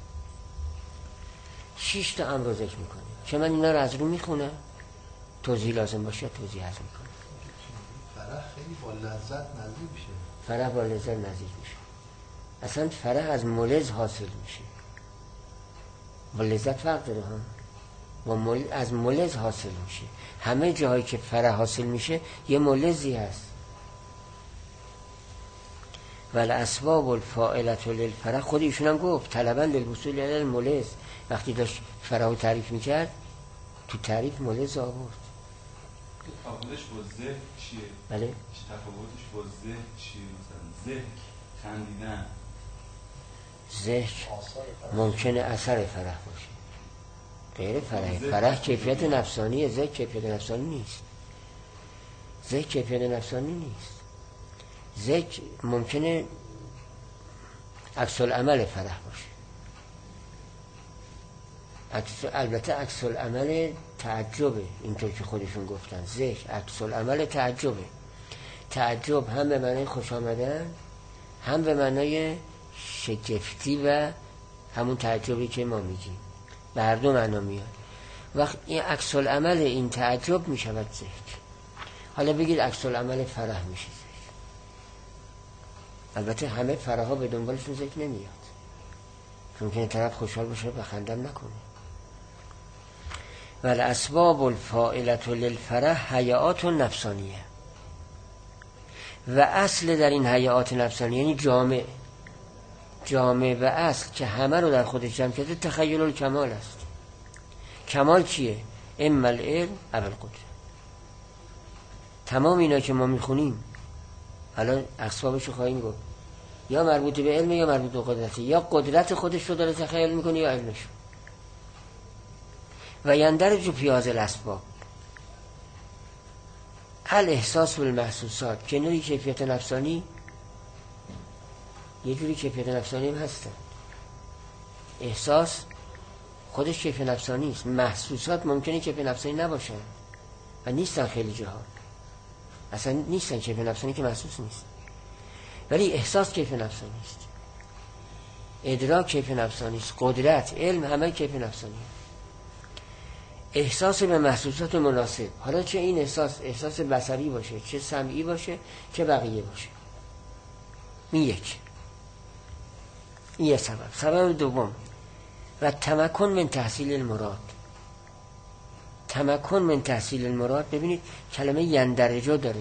شش تا امر رو ذکر میکنه که من اینا رو از رو میخونم، توضیح لازم باشه توضیح از میکنم. فرح خیلی با لذت نزدیک میشه. فرح با لذت نزدیک میشه. اصلا فرح از ملز حاصل میشه. با لذت فرق داره ها. با مل... از ملز حاصل میشه. همه جاهایی که فرح حاصل میشه یه ملزی هست. ول اسباب الفاعلة للفرح، خود ایشون هم گفت طلباً للوصول الی الملز. وقتی داشت فرح رو تعریف میکرد تو تعریف ملز آورد. تفاوتش با ذهن چیه؟ بله؟ تفاوتش با ذهن چیه؟ مثلا ذهن خندیدن، ذهن ممکنه اثر فرح باشه، غیر فرح. فرح کیفیت نفسانیه، ذهن کیفیت نفسانی نیست. ذهن کیفیت نفسانی نیست. ذهن ممکنه عکس العمل فرح باشه. البته عکس العمل تعجبه، اینطور که خودشون گفتن. ذکر عکس العمل تعجبه. تعجب هم به معنای خوش آمدن، هم به معنای شگفتی و همون تعجبی که ما میگیم، به هر دو معنا میاد. وقت این عکس العمل این تعجب میشود ذکر. حالا بگید عکس العمل فرح میشه. البته همه فرح ها به دنبالشون ذکر نمیاد، ممکنه طرف خوشحال باشه و خندم نکنه. ولی اسباب الفاعلة للفرح حیات نفسانیه، و اصل در این حیات نفسانیه یعنی جامع جامع و اصل که همه رو در خودش جمع کرده تخیل الکمال است. کمال چیه؟ اما العلم او القدرت. تمام اینا که ما میخونیم الان اسبابشو خواهیم گفت، یا مربوط به علم یا مربوط به قدرت، یا قدرت خودش رو داره تخیل میکنه یا علمشو. و یندرج فی هذه الاسباب الاحساس بالمحسوسات که نوعی کیفیت نفسانی، یه جوری کیفیت نفسانی هم هستن. احساس خودش کیفیت نفسانی است، محسوسات ممکنه کیفیت نفسانی نباشن و نیستن، خیلی جاها اصلا نیستن کیفیت نفسانی که محسوس نیست، ولی احساس کیفیت نفسانی است، ادراک کیفیت نفسانی است، قدرت، علم، همه کیفیت نفسانی است. احساس به محسوسات مناسب، حالا چه این احساس احساس بصری باشه، چه سمعی باشه، چه بقیه باشه. این یک این یه سبب. سبب دوم و تمکن من تحصیل المراد. تمکن من تحصیل المراد، ببینید کلمه یندرجو داره.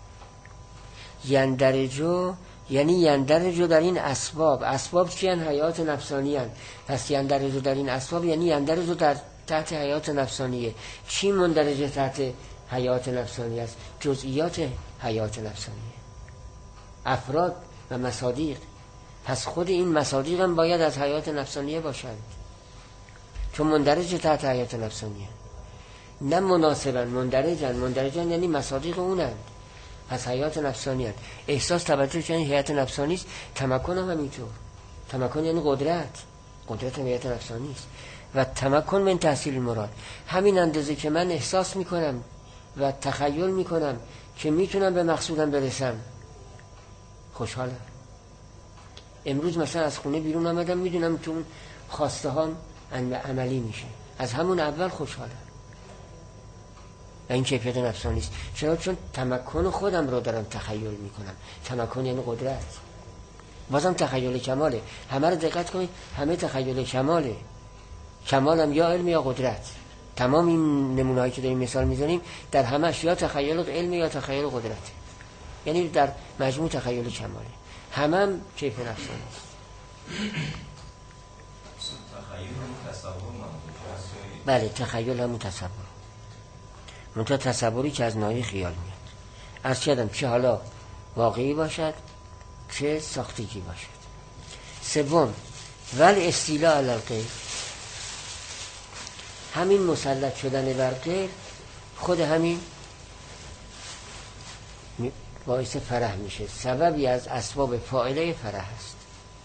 یندرجو یعنی یندرجو در این اسباب. اسباب چی هن؟ حیات نفسانی هن. پس یندرجو در این اسباب یعنی یندرجو در تحت حیات نفسانیه. چی مندرجه تحت حیات نفسانی است؟ جزئیات حیات نفسانیه، افراد و مصادیق. پس خود این مصادیق هم باید از حیات نفسانیه باشند، چون مندرجه تحت حیات نفسانیه. نه مناسبن، مندرجن. مندرجن یعنی مصادیق اونند، پس حیات نفسانی هست. احساس توجه یعنی حیات نفسانی است. تمکن هم همینطور. تمکن یعنی قدرت، قدرت هم حیات نفسانی است. و تمکن من تحصیل مراد، همین اندازه که من احساس میکنم و تخیل میکنم که میتونم به مقصودم برسم، خوشحالم. امروز مثلا از خونه بیرون آمدم، میدونم که اون خواسته هام عملی میشه، از همون اول خوشحالم. و این کیفیت نفسانی است. چرا؟ چون تمکن خودم رو دارم تخیل میکنم. تمکن یعنی قدرت، بازم تخیل کماله. همه رو دقت کنید، همه تخیل کماله. کمالم یا علم یا قدرت. تمام این نمونه‌هایی که داریم مثال میزنیم در همش یا تخیل علم یا تخیل قدرت، یعنی در مجموع تخیل کماله. همه هم کیف نفسانی است. بله، تخیل همون تصور، منتها تصوری که از ناحیه خیال میاد. عرض کردم چه حالا واقعی باشد چه ساختگی باشد. سوم ول استیلا علی الغیر، همین مسلط شدن بر غیر خود همین باعث فرح میشه، سببی از اسباب فاعله فرح است.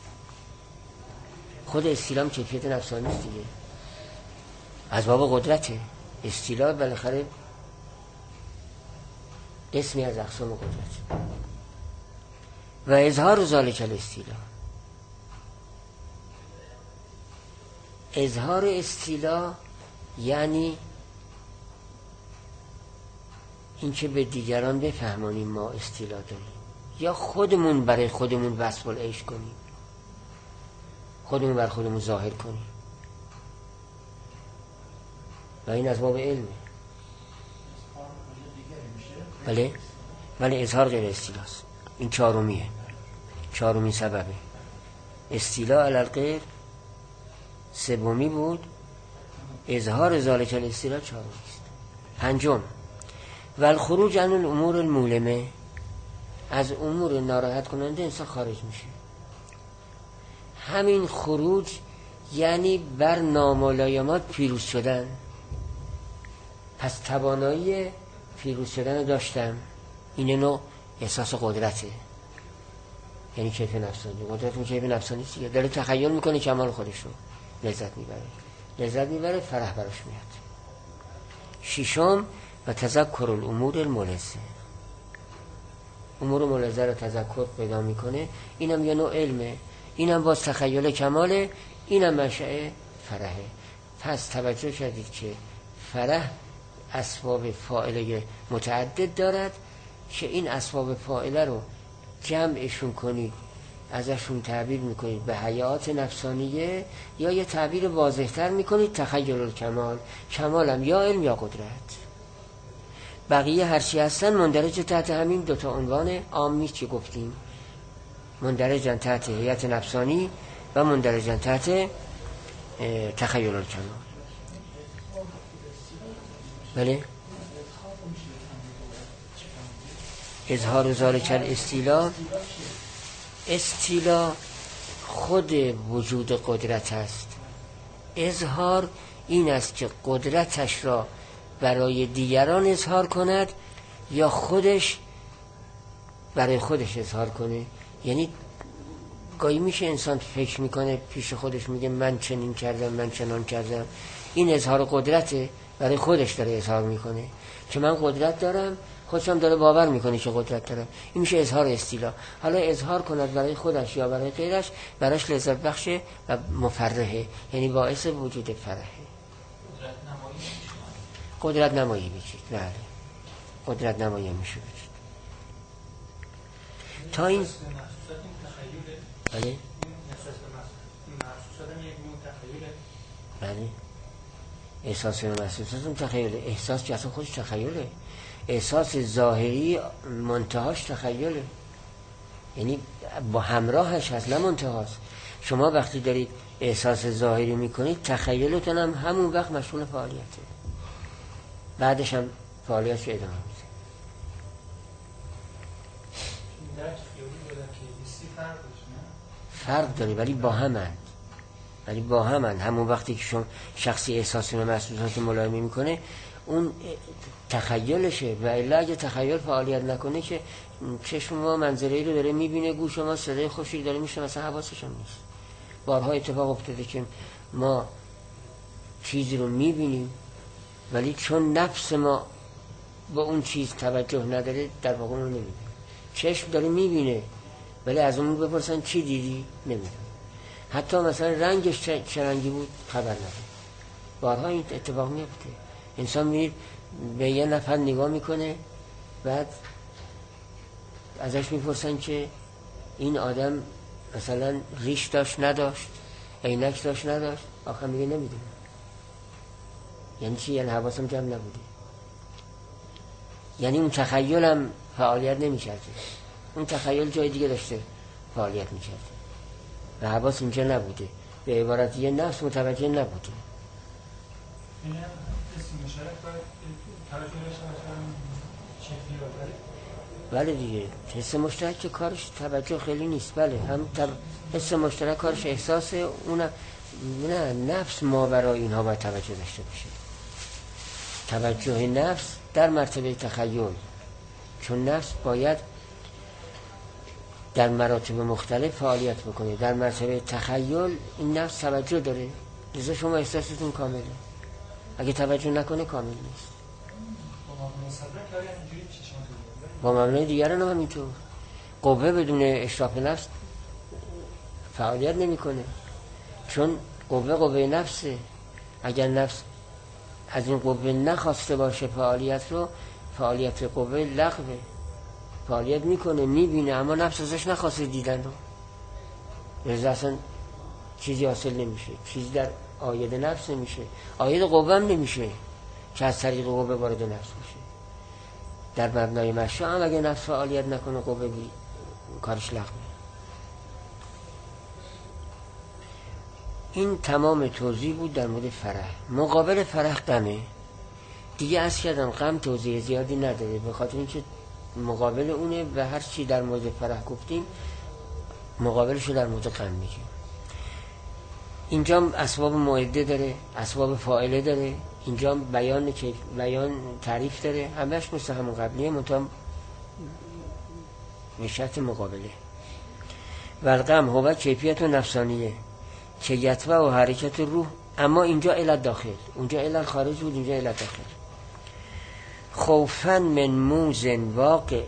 خود استیلام کیفیت نفسانی است دیگه، از باب قدرته. استیلا بالاخره اسمی از اقسام قدرت. و اظهار ذالک الاستیلا، اظهار استیلا یعنی این که به دیگران بفهمانیم ما استیلا داریم، یا خودمون برای خودمون وصف العیش کنیم، خودمون بر خودمون ظاهر کنیم. و این از باب علمه. بله، ولی اظهار غیر استیلاست. این چهارمیه، چهارمی سببه. استیلا علی الغیر سومی بود، اظهار ذالک الاستیلا چهارمی است. پنجم والخروج عن الامور المولمه، از امور ناراحت کننده انسان خارج میشه. همین خروج یعنی بر ناملایمات پیروز شدن. پس توانایی پیروز شدن داشتم، این نوع احساس قدرته، یعنی کیف نفسانی. قدرت اون کیف نفسانی چیه؟ داره تخیل میکنه کمال خودش رو، لذت میبره، لذت میبره، فرح براش میاد. ششم و تذکر الامور الملزه، امور ملزه رو تذکر پیدا میکنه. اینم یه نوع علمه، اینم باز تخیل کماله، اینم منشأ فرحه. پس توجه کردید که فرح اسباب فاعله متعدد دارد که این اسباب فاعله رو جمعشون کنید، ازشون تعبیر میکنید به حیات نفسانیه، یا یه تعبیر واضحتر میکنید تخیل الکمال، کمالم یا علم یا قدرت. بقیه هرچی هستن مندرج تحت همین دوتا عنوان عامی که گفتیم، مندرجن تحت حیات نفسانی و مندرجن تحت تخیل الکمال. بله، اظهار و ذالک الاستیلا، استیلا خود وجود قدرت است. اظهار این است که قدرتش را برای دیگران اظهار کند یا خودش برای خودش اظهار کنه. یعنی گاهی میشه انسان فکر میکنه پیش خودش میگه من چنین کردم من چنان کردم، این اظهار قدرته، برای خودش داره اظهار میکنه که من قدرت دارم، خودشم داره باور میکنه که قدرت دارم. این میشه اظهار استیلا. حالا اظهار کند برای خودش یا برای غیرش، براش لذت بخشه و مفرحه، یعنی باعث وجود فرحه. قدرت نمایی بچید. بله، قدرت نمایی میشه بچید. تا این بله بله احساس و محسوسات هم تخیله. احساس که اصلا خودش تخیله، احساس ظاهری منتهاش تخیله، یعنی با همراهش هست نه منتهاست. شما وقتی دارید احساس ظاهری میکنید تخیلتون هم همون وقت مشغول فعالیته، بعدش هم فعالیتش ادامه میده. فرق داره ولی با همند، ولی با همند. همون وقتی که شما شخصی احساس و محسوسات ملایمه میکنه اون تخیلشه، و الا اگه تخیل فعالیت نکنه که چشم ما منظره‌ای رو داره میبینه، گوش ما صدای خوشی داره میشه، مثلا حواسش هم نیست. بارها اتفاق افتاده که ما چیزی رو میبینیم ولی چون نفس ما با اون چیز توجه نداره در واقع اون رو نمیبینه. چشم داره میبینه ولی از اون بپرسن چی دیدی نمیدونه، حتی مثلا رنگش چه رنگی بود خبر نداره. بارها این اتفاق میفته. انسان میره به یه نفر نگاه میکنه، بعد ازش میپرسن که این آدم مثلا ریش داشت نداشت، عینک داشت نداشت، آخر میگه نمیدونه. یعنی چی؟ یعنی حواسم جمع نبوده، یعنی اون تخیلم فعالیت نمیکرده، اون تخیل جای دیگه داشته فعالیت میکرده و حواس اینجا نبوده، به عبارت یه نفس متوجه نبوده. بله دیگه، حس مشترک که کارش توجه خیلی نیست. بله، هم تب... حس مشترک کارش احساس اون نه نفس ماورای اینها باید توجه داشته باشه. توجه نفس در مرتبه تخیل، چون نفس باید در مراتب مختلف فعالیت بکنه. در مرتبه تخیل این نفس توجه داره، لذا شما احساستون کامله. اگه توجه نکنه کامل نیست. با مبنای دیگران هم همینطور. قوه بدون اشراف نفس فعالیت نمیکنه، چون قوه قوه نفسه. اگر نفس از این قوه نخواسته باشه فعالیت رو، فعالیت قوه لغوه، فعالیت میکنه میبینه، اما نفس ازش نخواسته دیدن رو، لذا اصلا چیزی حاصل نمیشه، چیزی در آید نفس نمیشه، آید قوه هم نمیشه که از طریق قوه وارد نفس بشه. در مبنای مشروع هم اگه نفس فعالیت نکنه قوه بی کارش لغوه. این تمام توضیح بود در مورد فرح. مقابل فرح غمه. دیگه از کردم غم توضیح زیادی نداره، به خاطر اینکه مقابل اونه و هر چی در مورد فرح گفتیم مقابلش رو در مورد غم میگیم. اینجا اسباب معده داره، اسباب فاعله داره، اینجا بیان که بیان تعریف داره، همش مثل همون قبلیه منتها به شرط مقابله. و الغم هو کیفیت نفسانیه که یتبع و حرکت روح، اما اینجا علت داخل، اونجا علت خارج بود، اینجا علت داخل. خوفن من موزن واقع،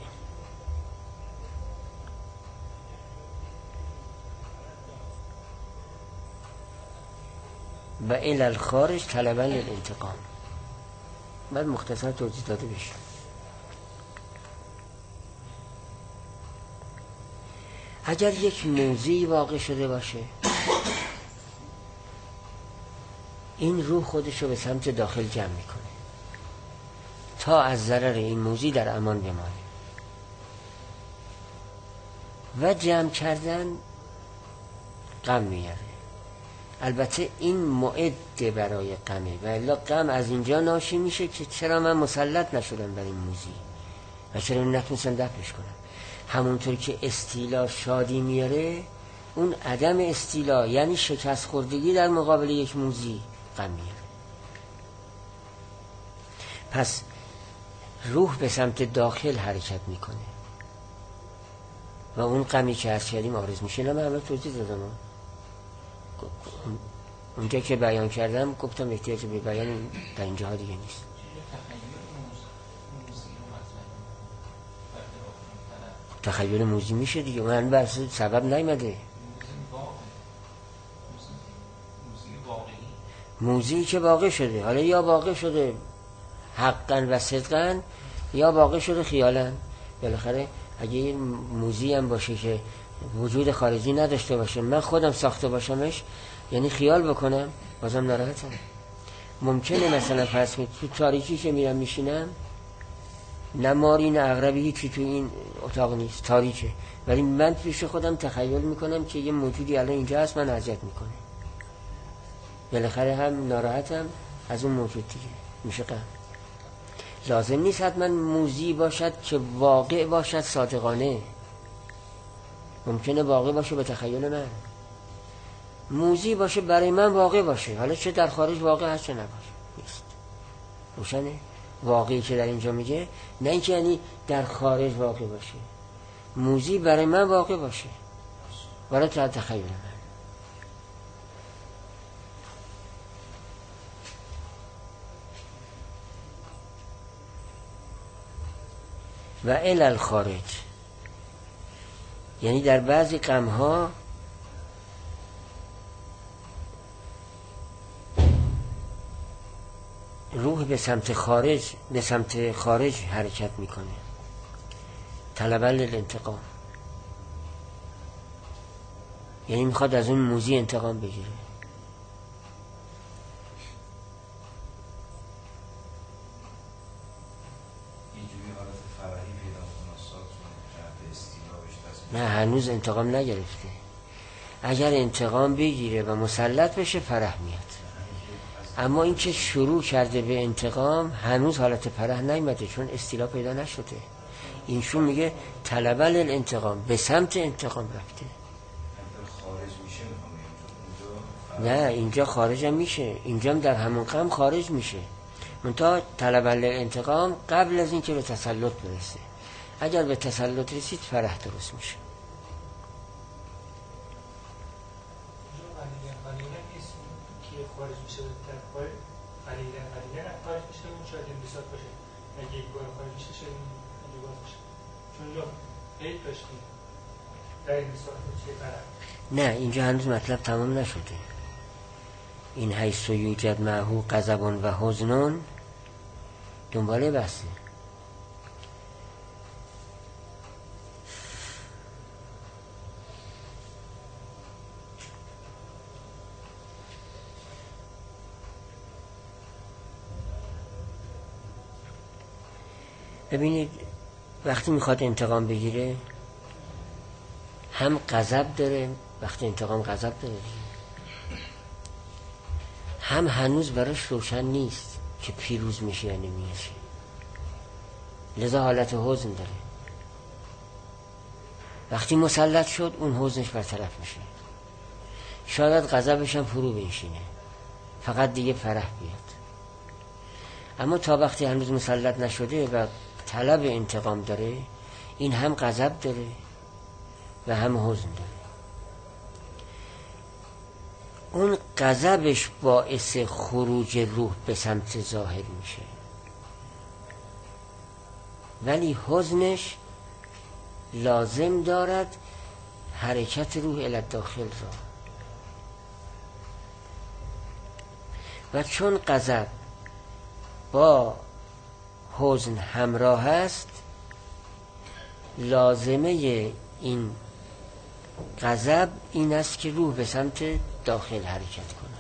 و الى الخارج طلبا للانتقام. بعد مختصر توضیح داده بشه. اگر یک موضوعی واقع شده باشه، این روح خودش رو به سمت داخل جمع میکنه تا از ضرر این موضوع در امان بمانه. و جمع کردن غم میاره. البته این معد برای غمه، و الا غم از اینجا ناشی میشه که چرا من مسلط نشدم بر این موضوع و چرا نتونستم دفعش کنم. همونطور که استیلا شادی میاره، اون عدم استیلا یعنی شکست خوردگی در مقابل یک موضوع غم میاره. پس روح به سمت داخل حرکت میکنه و اون غمی که از کردیم آرز میشه. نه من همه توضیح دادم، اونجا که بیان کردم گفتم احتیاج به بیان در اینجا ها دیگه نیست. تخیل موضوع میشه دیگه، من بس سبب نیمده. موضوعی که واقع شده، حالا یا واقع شده حقا و صدقا یا واقع شده خیالا. بالاخره اگه این موضوعی هم باشه که وجود خارجی نداشته باشه، من خودم ساخته باشمش، یعنی خیال بکنم، بازم ناراحتم. ممکنه مثلا فرض کنید تو تاریکی که میرم میشینم، نه ماری نه عقربی هیچی تو این اتاق نیست، تاریکه، ولی من پیش خودم تخیل میکنم که یه موجودی الان اینجا هست من اذیت میکنه. بالاخره هم ناراحتم از اون موجود دیگه، میشه غم. لازم نیست حتما موضوعی باشد که واقع باشد صادقانه، ممکنه واقع باشه به تخیل من، موضوعی باشه برای من واقع باشه، حالا چه در خارج واقع هست چه نباشه، نیست. روشنه؟ واقعی که در اینجا میگه نه اینکه یعنی در خارج واقع باشه، موضوعی برای من واقع باشه برای تخیل من. و الی الخارج، یعنی در بعضی غم‌ها روح به سمت خارج به سمت خارج حرکت میکنه، طلبا للانتقام، یعنی میخواد از اون موضوع انتقام بگیره. نه هنوز انتقام نگرفته. اگر انتقام بگیره و مسلط بشه فرح میاد، اما این که شروع کرده به انتقام هنوز حالت فرح نیامده، چون استیلا پیدا نشده. اینشون میگه طلبا للانتقام، به سمت انتقام رفته. نه اینجا خارج هم میشه، اینجا هم در همون غم خارج میشه، منتها طلبا للانتقام قبل از این که به تسلط برسه. اگر به تسلط رسید فرح درست میشه. خارج میشه در خارج قلیلا قلیلا خارج میشه، اون شاید این بساط باشه، اگه یک بار خارج میشه شاید این باز باشه، چون یا عید داشتیم در این بساط چه فرق. نه اینجا هنوز مطلب تمام نشده. این حیث یوجد معهو غضب و حزن دنباله بحثه. ببینید وقتی میخواد انتقام بگیره هم غضب داره، وقتی انتقام غضب داره، هم هنوز براش روشن نیست که پیروز میشه یا نمیشه، لذا حالت حزن داره. وقتی مسلط شد اون حزنش برطرف میشه، شاید غضبش هم فرو بنشینه، فقط دیگه فرح بیاد. اما تا وقتی هنوز مسلط نشده و طلب انتقام داره، این هم غضب داره و هم حزن داره. اون غضبش باعث خروج روح به سمت ظاهر میشه، ولی حزنش لازم دارد حرکت روح الی داخل را. و چون غضب با حزن همراه است، لازمه این غضب این است که روح به سمت داخل حرکت کند.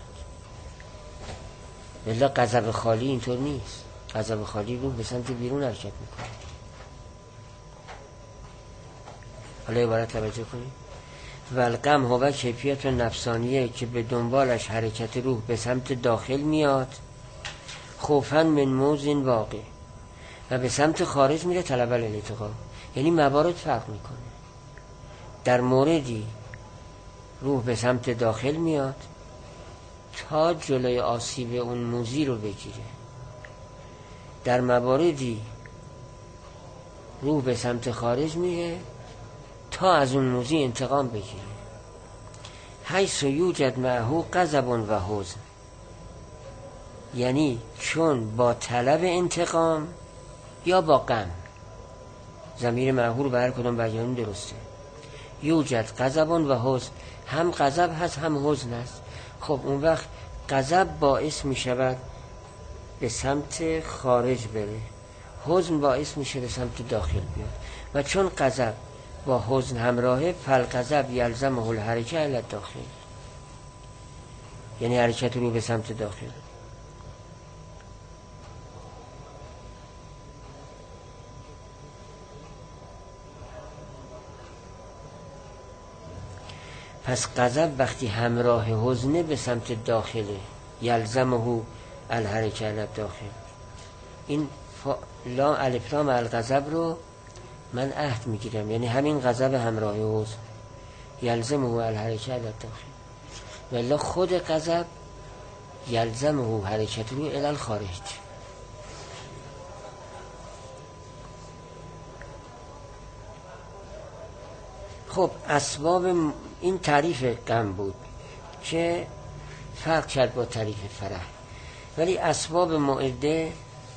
ولی غضب خالی اینطور نیست. غضب خالی روح به سمت بیرون حرکت میکنه. حالا عبارت توجه کنید. والغم هو کیفیت نفسانیه که به دنبالش حرکت روح به سمت داخل میاد، خوفاً من موزن واقع، و به سمت خارج میره طلب الالتقا. یعنی موارد فرق میکنه. در موردی روح به سمت داخل میاد تا جلوی آسیب اون موذی رو بگیره. در مواردی روح به سمت خارج میره تا از اون موذی انتقام بگیره. حیث یوجد معه غضب و حزن، یعنی چون با طلب انتقام یا با غم، ضمیر معه رو به هر کدوم بیان درسته، یوجد غضب و حزن، هم غضب هست هم حزن هست. خب اون وقت غضب باعث می شود به سمت خارج بره، حزن باعث میشه به سمت داخل بیاد. و چون غضب با حزن همراهه، فالغضب یلزمه الحرکت الی الداخل، یعنی حرکت رو به سمت داخل. پس غضب وقتی همراه حزنه به سمت داخله، یلزمه الحرکت الی الداخل. این فا... لا الف لام الغضب رو من عهد میگیرم، یعنی همین غضب همراه حزن، یلزمه الحرکت الی الداخل. ولی خود غضب یلزمه حرکت رو الی الخارج. خب اسباب این تعریف غم بود که فرق کرد با تعریف فرح. ولی اسباب معده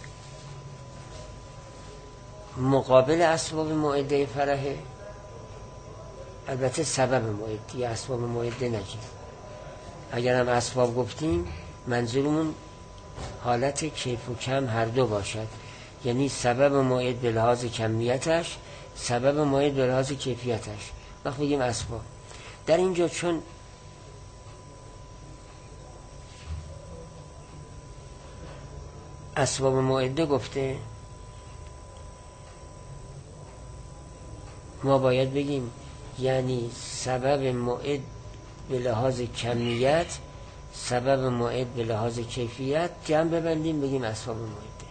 مقابل اسباب معده فرحه. البته سبب معده یا اسباب معده نگیم. اگر هم اسباب گفتیم منظورمون حالت کیف و کم هر دو باشد، یعنی سبب معده به لحاظ کمیتش، سبب معده به لحاظ کیفیتش. وقت بگیم اسباب در اینجا چون اسباب معده گفته، ما باید بگیم یعنی سبب معد به لحاظ کمیت، سبب معد به لحاظ کیفیت جمع ببندیم بگیم اسباب معده.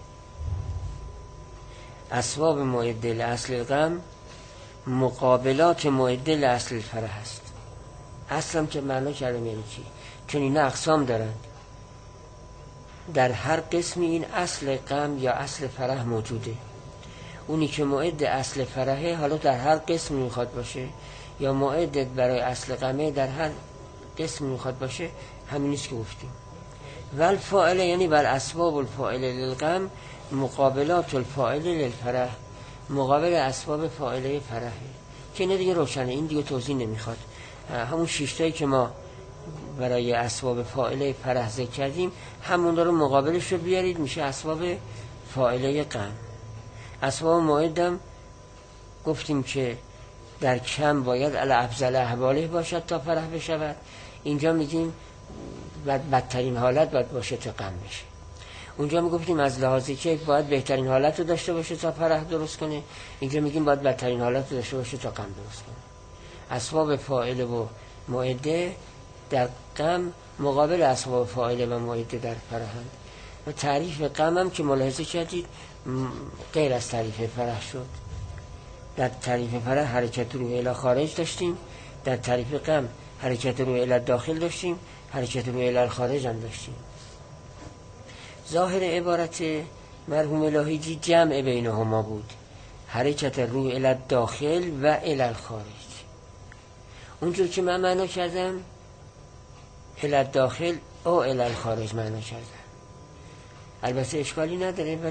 اسباب معده لاصل غم مقابلات معده لاصل فرح است. اصلا که معنا کردم یعنی چی؟ چون این اقسام دارند، در هر قسمی این اصل غم یا اصل فرح موجوده. اونی که معد اصل فرحه حالا در هر قسم میخواد باشه، یا معد برای اصل غمه در هر قسم میخواد باشه، همین نیست که گفتیم. ول فاعله یعنی ول اسباب الفاعله للغم مقابلات الفاعله للفرح، مقابل اسباب فاعله فرحه. که اینه دیگه روشنه، این دیگه توضیح نمیخواد. همون شیشتایی که ما برای اسباب فاعله فرح ذکر کردیم همون رو مقابلش رو بیارید، میشه اسباب فاعله غم. اسباب معدم گفتیم که در کم باید علی افضل احواله باشد تا فرح بشود. اینجا میگیم بدترین حالت باید باشه تا غم بشه. اونجا میگفتیم از لحاظی که باید بهترین حالت رو داشته باشه تا فرح درست کنه، اینجا میگیم باید بدترین حالت رو داشته باشه تا غم درست کنه. اسباب فاعله و معده در غم مقابل اسباب فاعله و معده در فرحند. و تعریف غم هم که ملاحظه کردید غیر از تعریف فرح شد. در تعریف فرح حرکت رو الی خارج داشتیم، در تعریف غم حرکت رو الی داخل داشتیم، حرکت رو الی خارج هم داشتیم. ظاهر عبارت مرحوم الهیجی جمع بینهما بود، حرکت رو الی داخل و الی خارج. اونجور که من معنا کردم الی داخل او الی خارج معنا کردم. البته اشکالی نداره، ولی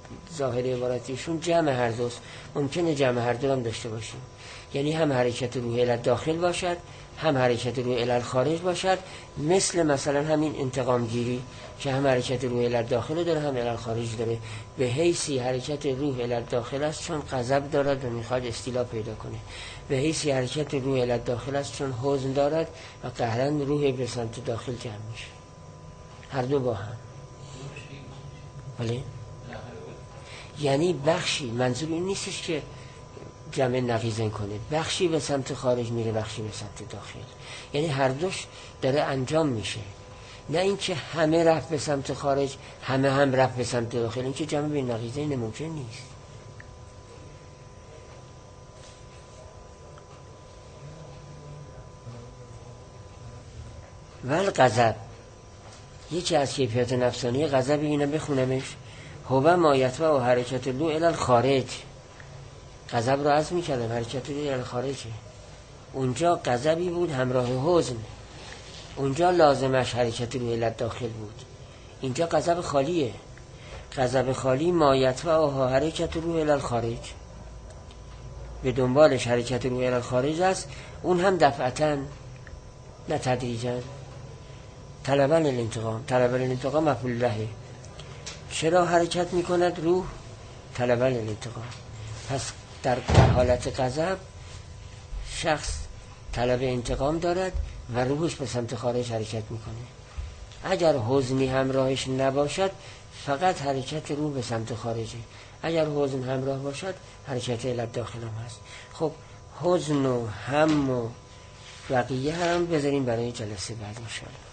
ظاهر عبارتیشون جمع هر دوست، ممکنه جمع هر دو هم داشته باشیم، یعنی هم حرکت روح الی داخل باشد هم حرکت روح الی خارج باشد، مثل مثلا همین انتقام گیری که هم حرکت روح الی داخل داره هم الی خارج داره. به حیثی حرکت روح الی داخل است چون غضب دارد و میخواد استیلا پیدا کنه، به حیثی حرکت روح الی داخل است چون حزن دارد و قهرا روح به سمت داخل جمع میشه، هر دو با هم. ولی یعنی بخشی، منظور این نیستش که جمع نقیضین کنه، بخشی به سمت خارج میره بخشی به سمت داخل، یعنی هر دوش داره انجام میشه، نه اینکه همه رفت به سمت خارج همه هم رفت به سمت داخل، این که جمع بین نقیضین ممکن نیست. ول غضب، یکی از کیفیت نفسانی غضب اینو بخونمش، هو مایت و حرکت لو الی الخارج. غضب رو عزم می‌کردم حرکت رو الی خارجه، اونجا غضبی بود همراه حزن، اونجا لازمش حرکت رو الی داخل بود، اینجا غضب خالیه. غضب خالی مایت و حرکت رو الی الخارج، به دنبالش حرکت رو الی الخارج است، اون هم دفعتاً نه تدریجاً. طلباً الانتقام، طلباً الانتقام مفعول لهه، چرا حرکت میکند روح؟ طلباً الانتقام. پس در حالت غضب شخص طلب انتقام دارد و روحش به سمت خارج حرکت میکنه. اگر حزنی همراهش نباشد فقط حرکت روح به سمت خارجه، اگر حزن همراه باشد حرکت الی داخل هم هست. خب حزن و هم و بقیه هم بذاریم برای جلسه بعد ان شاء الله.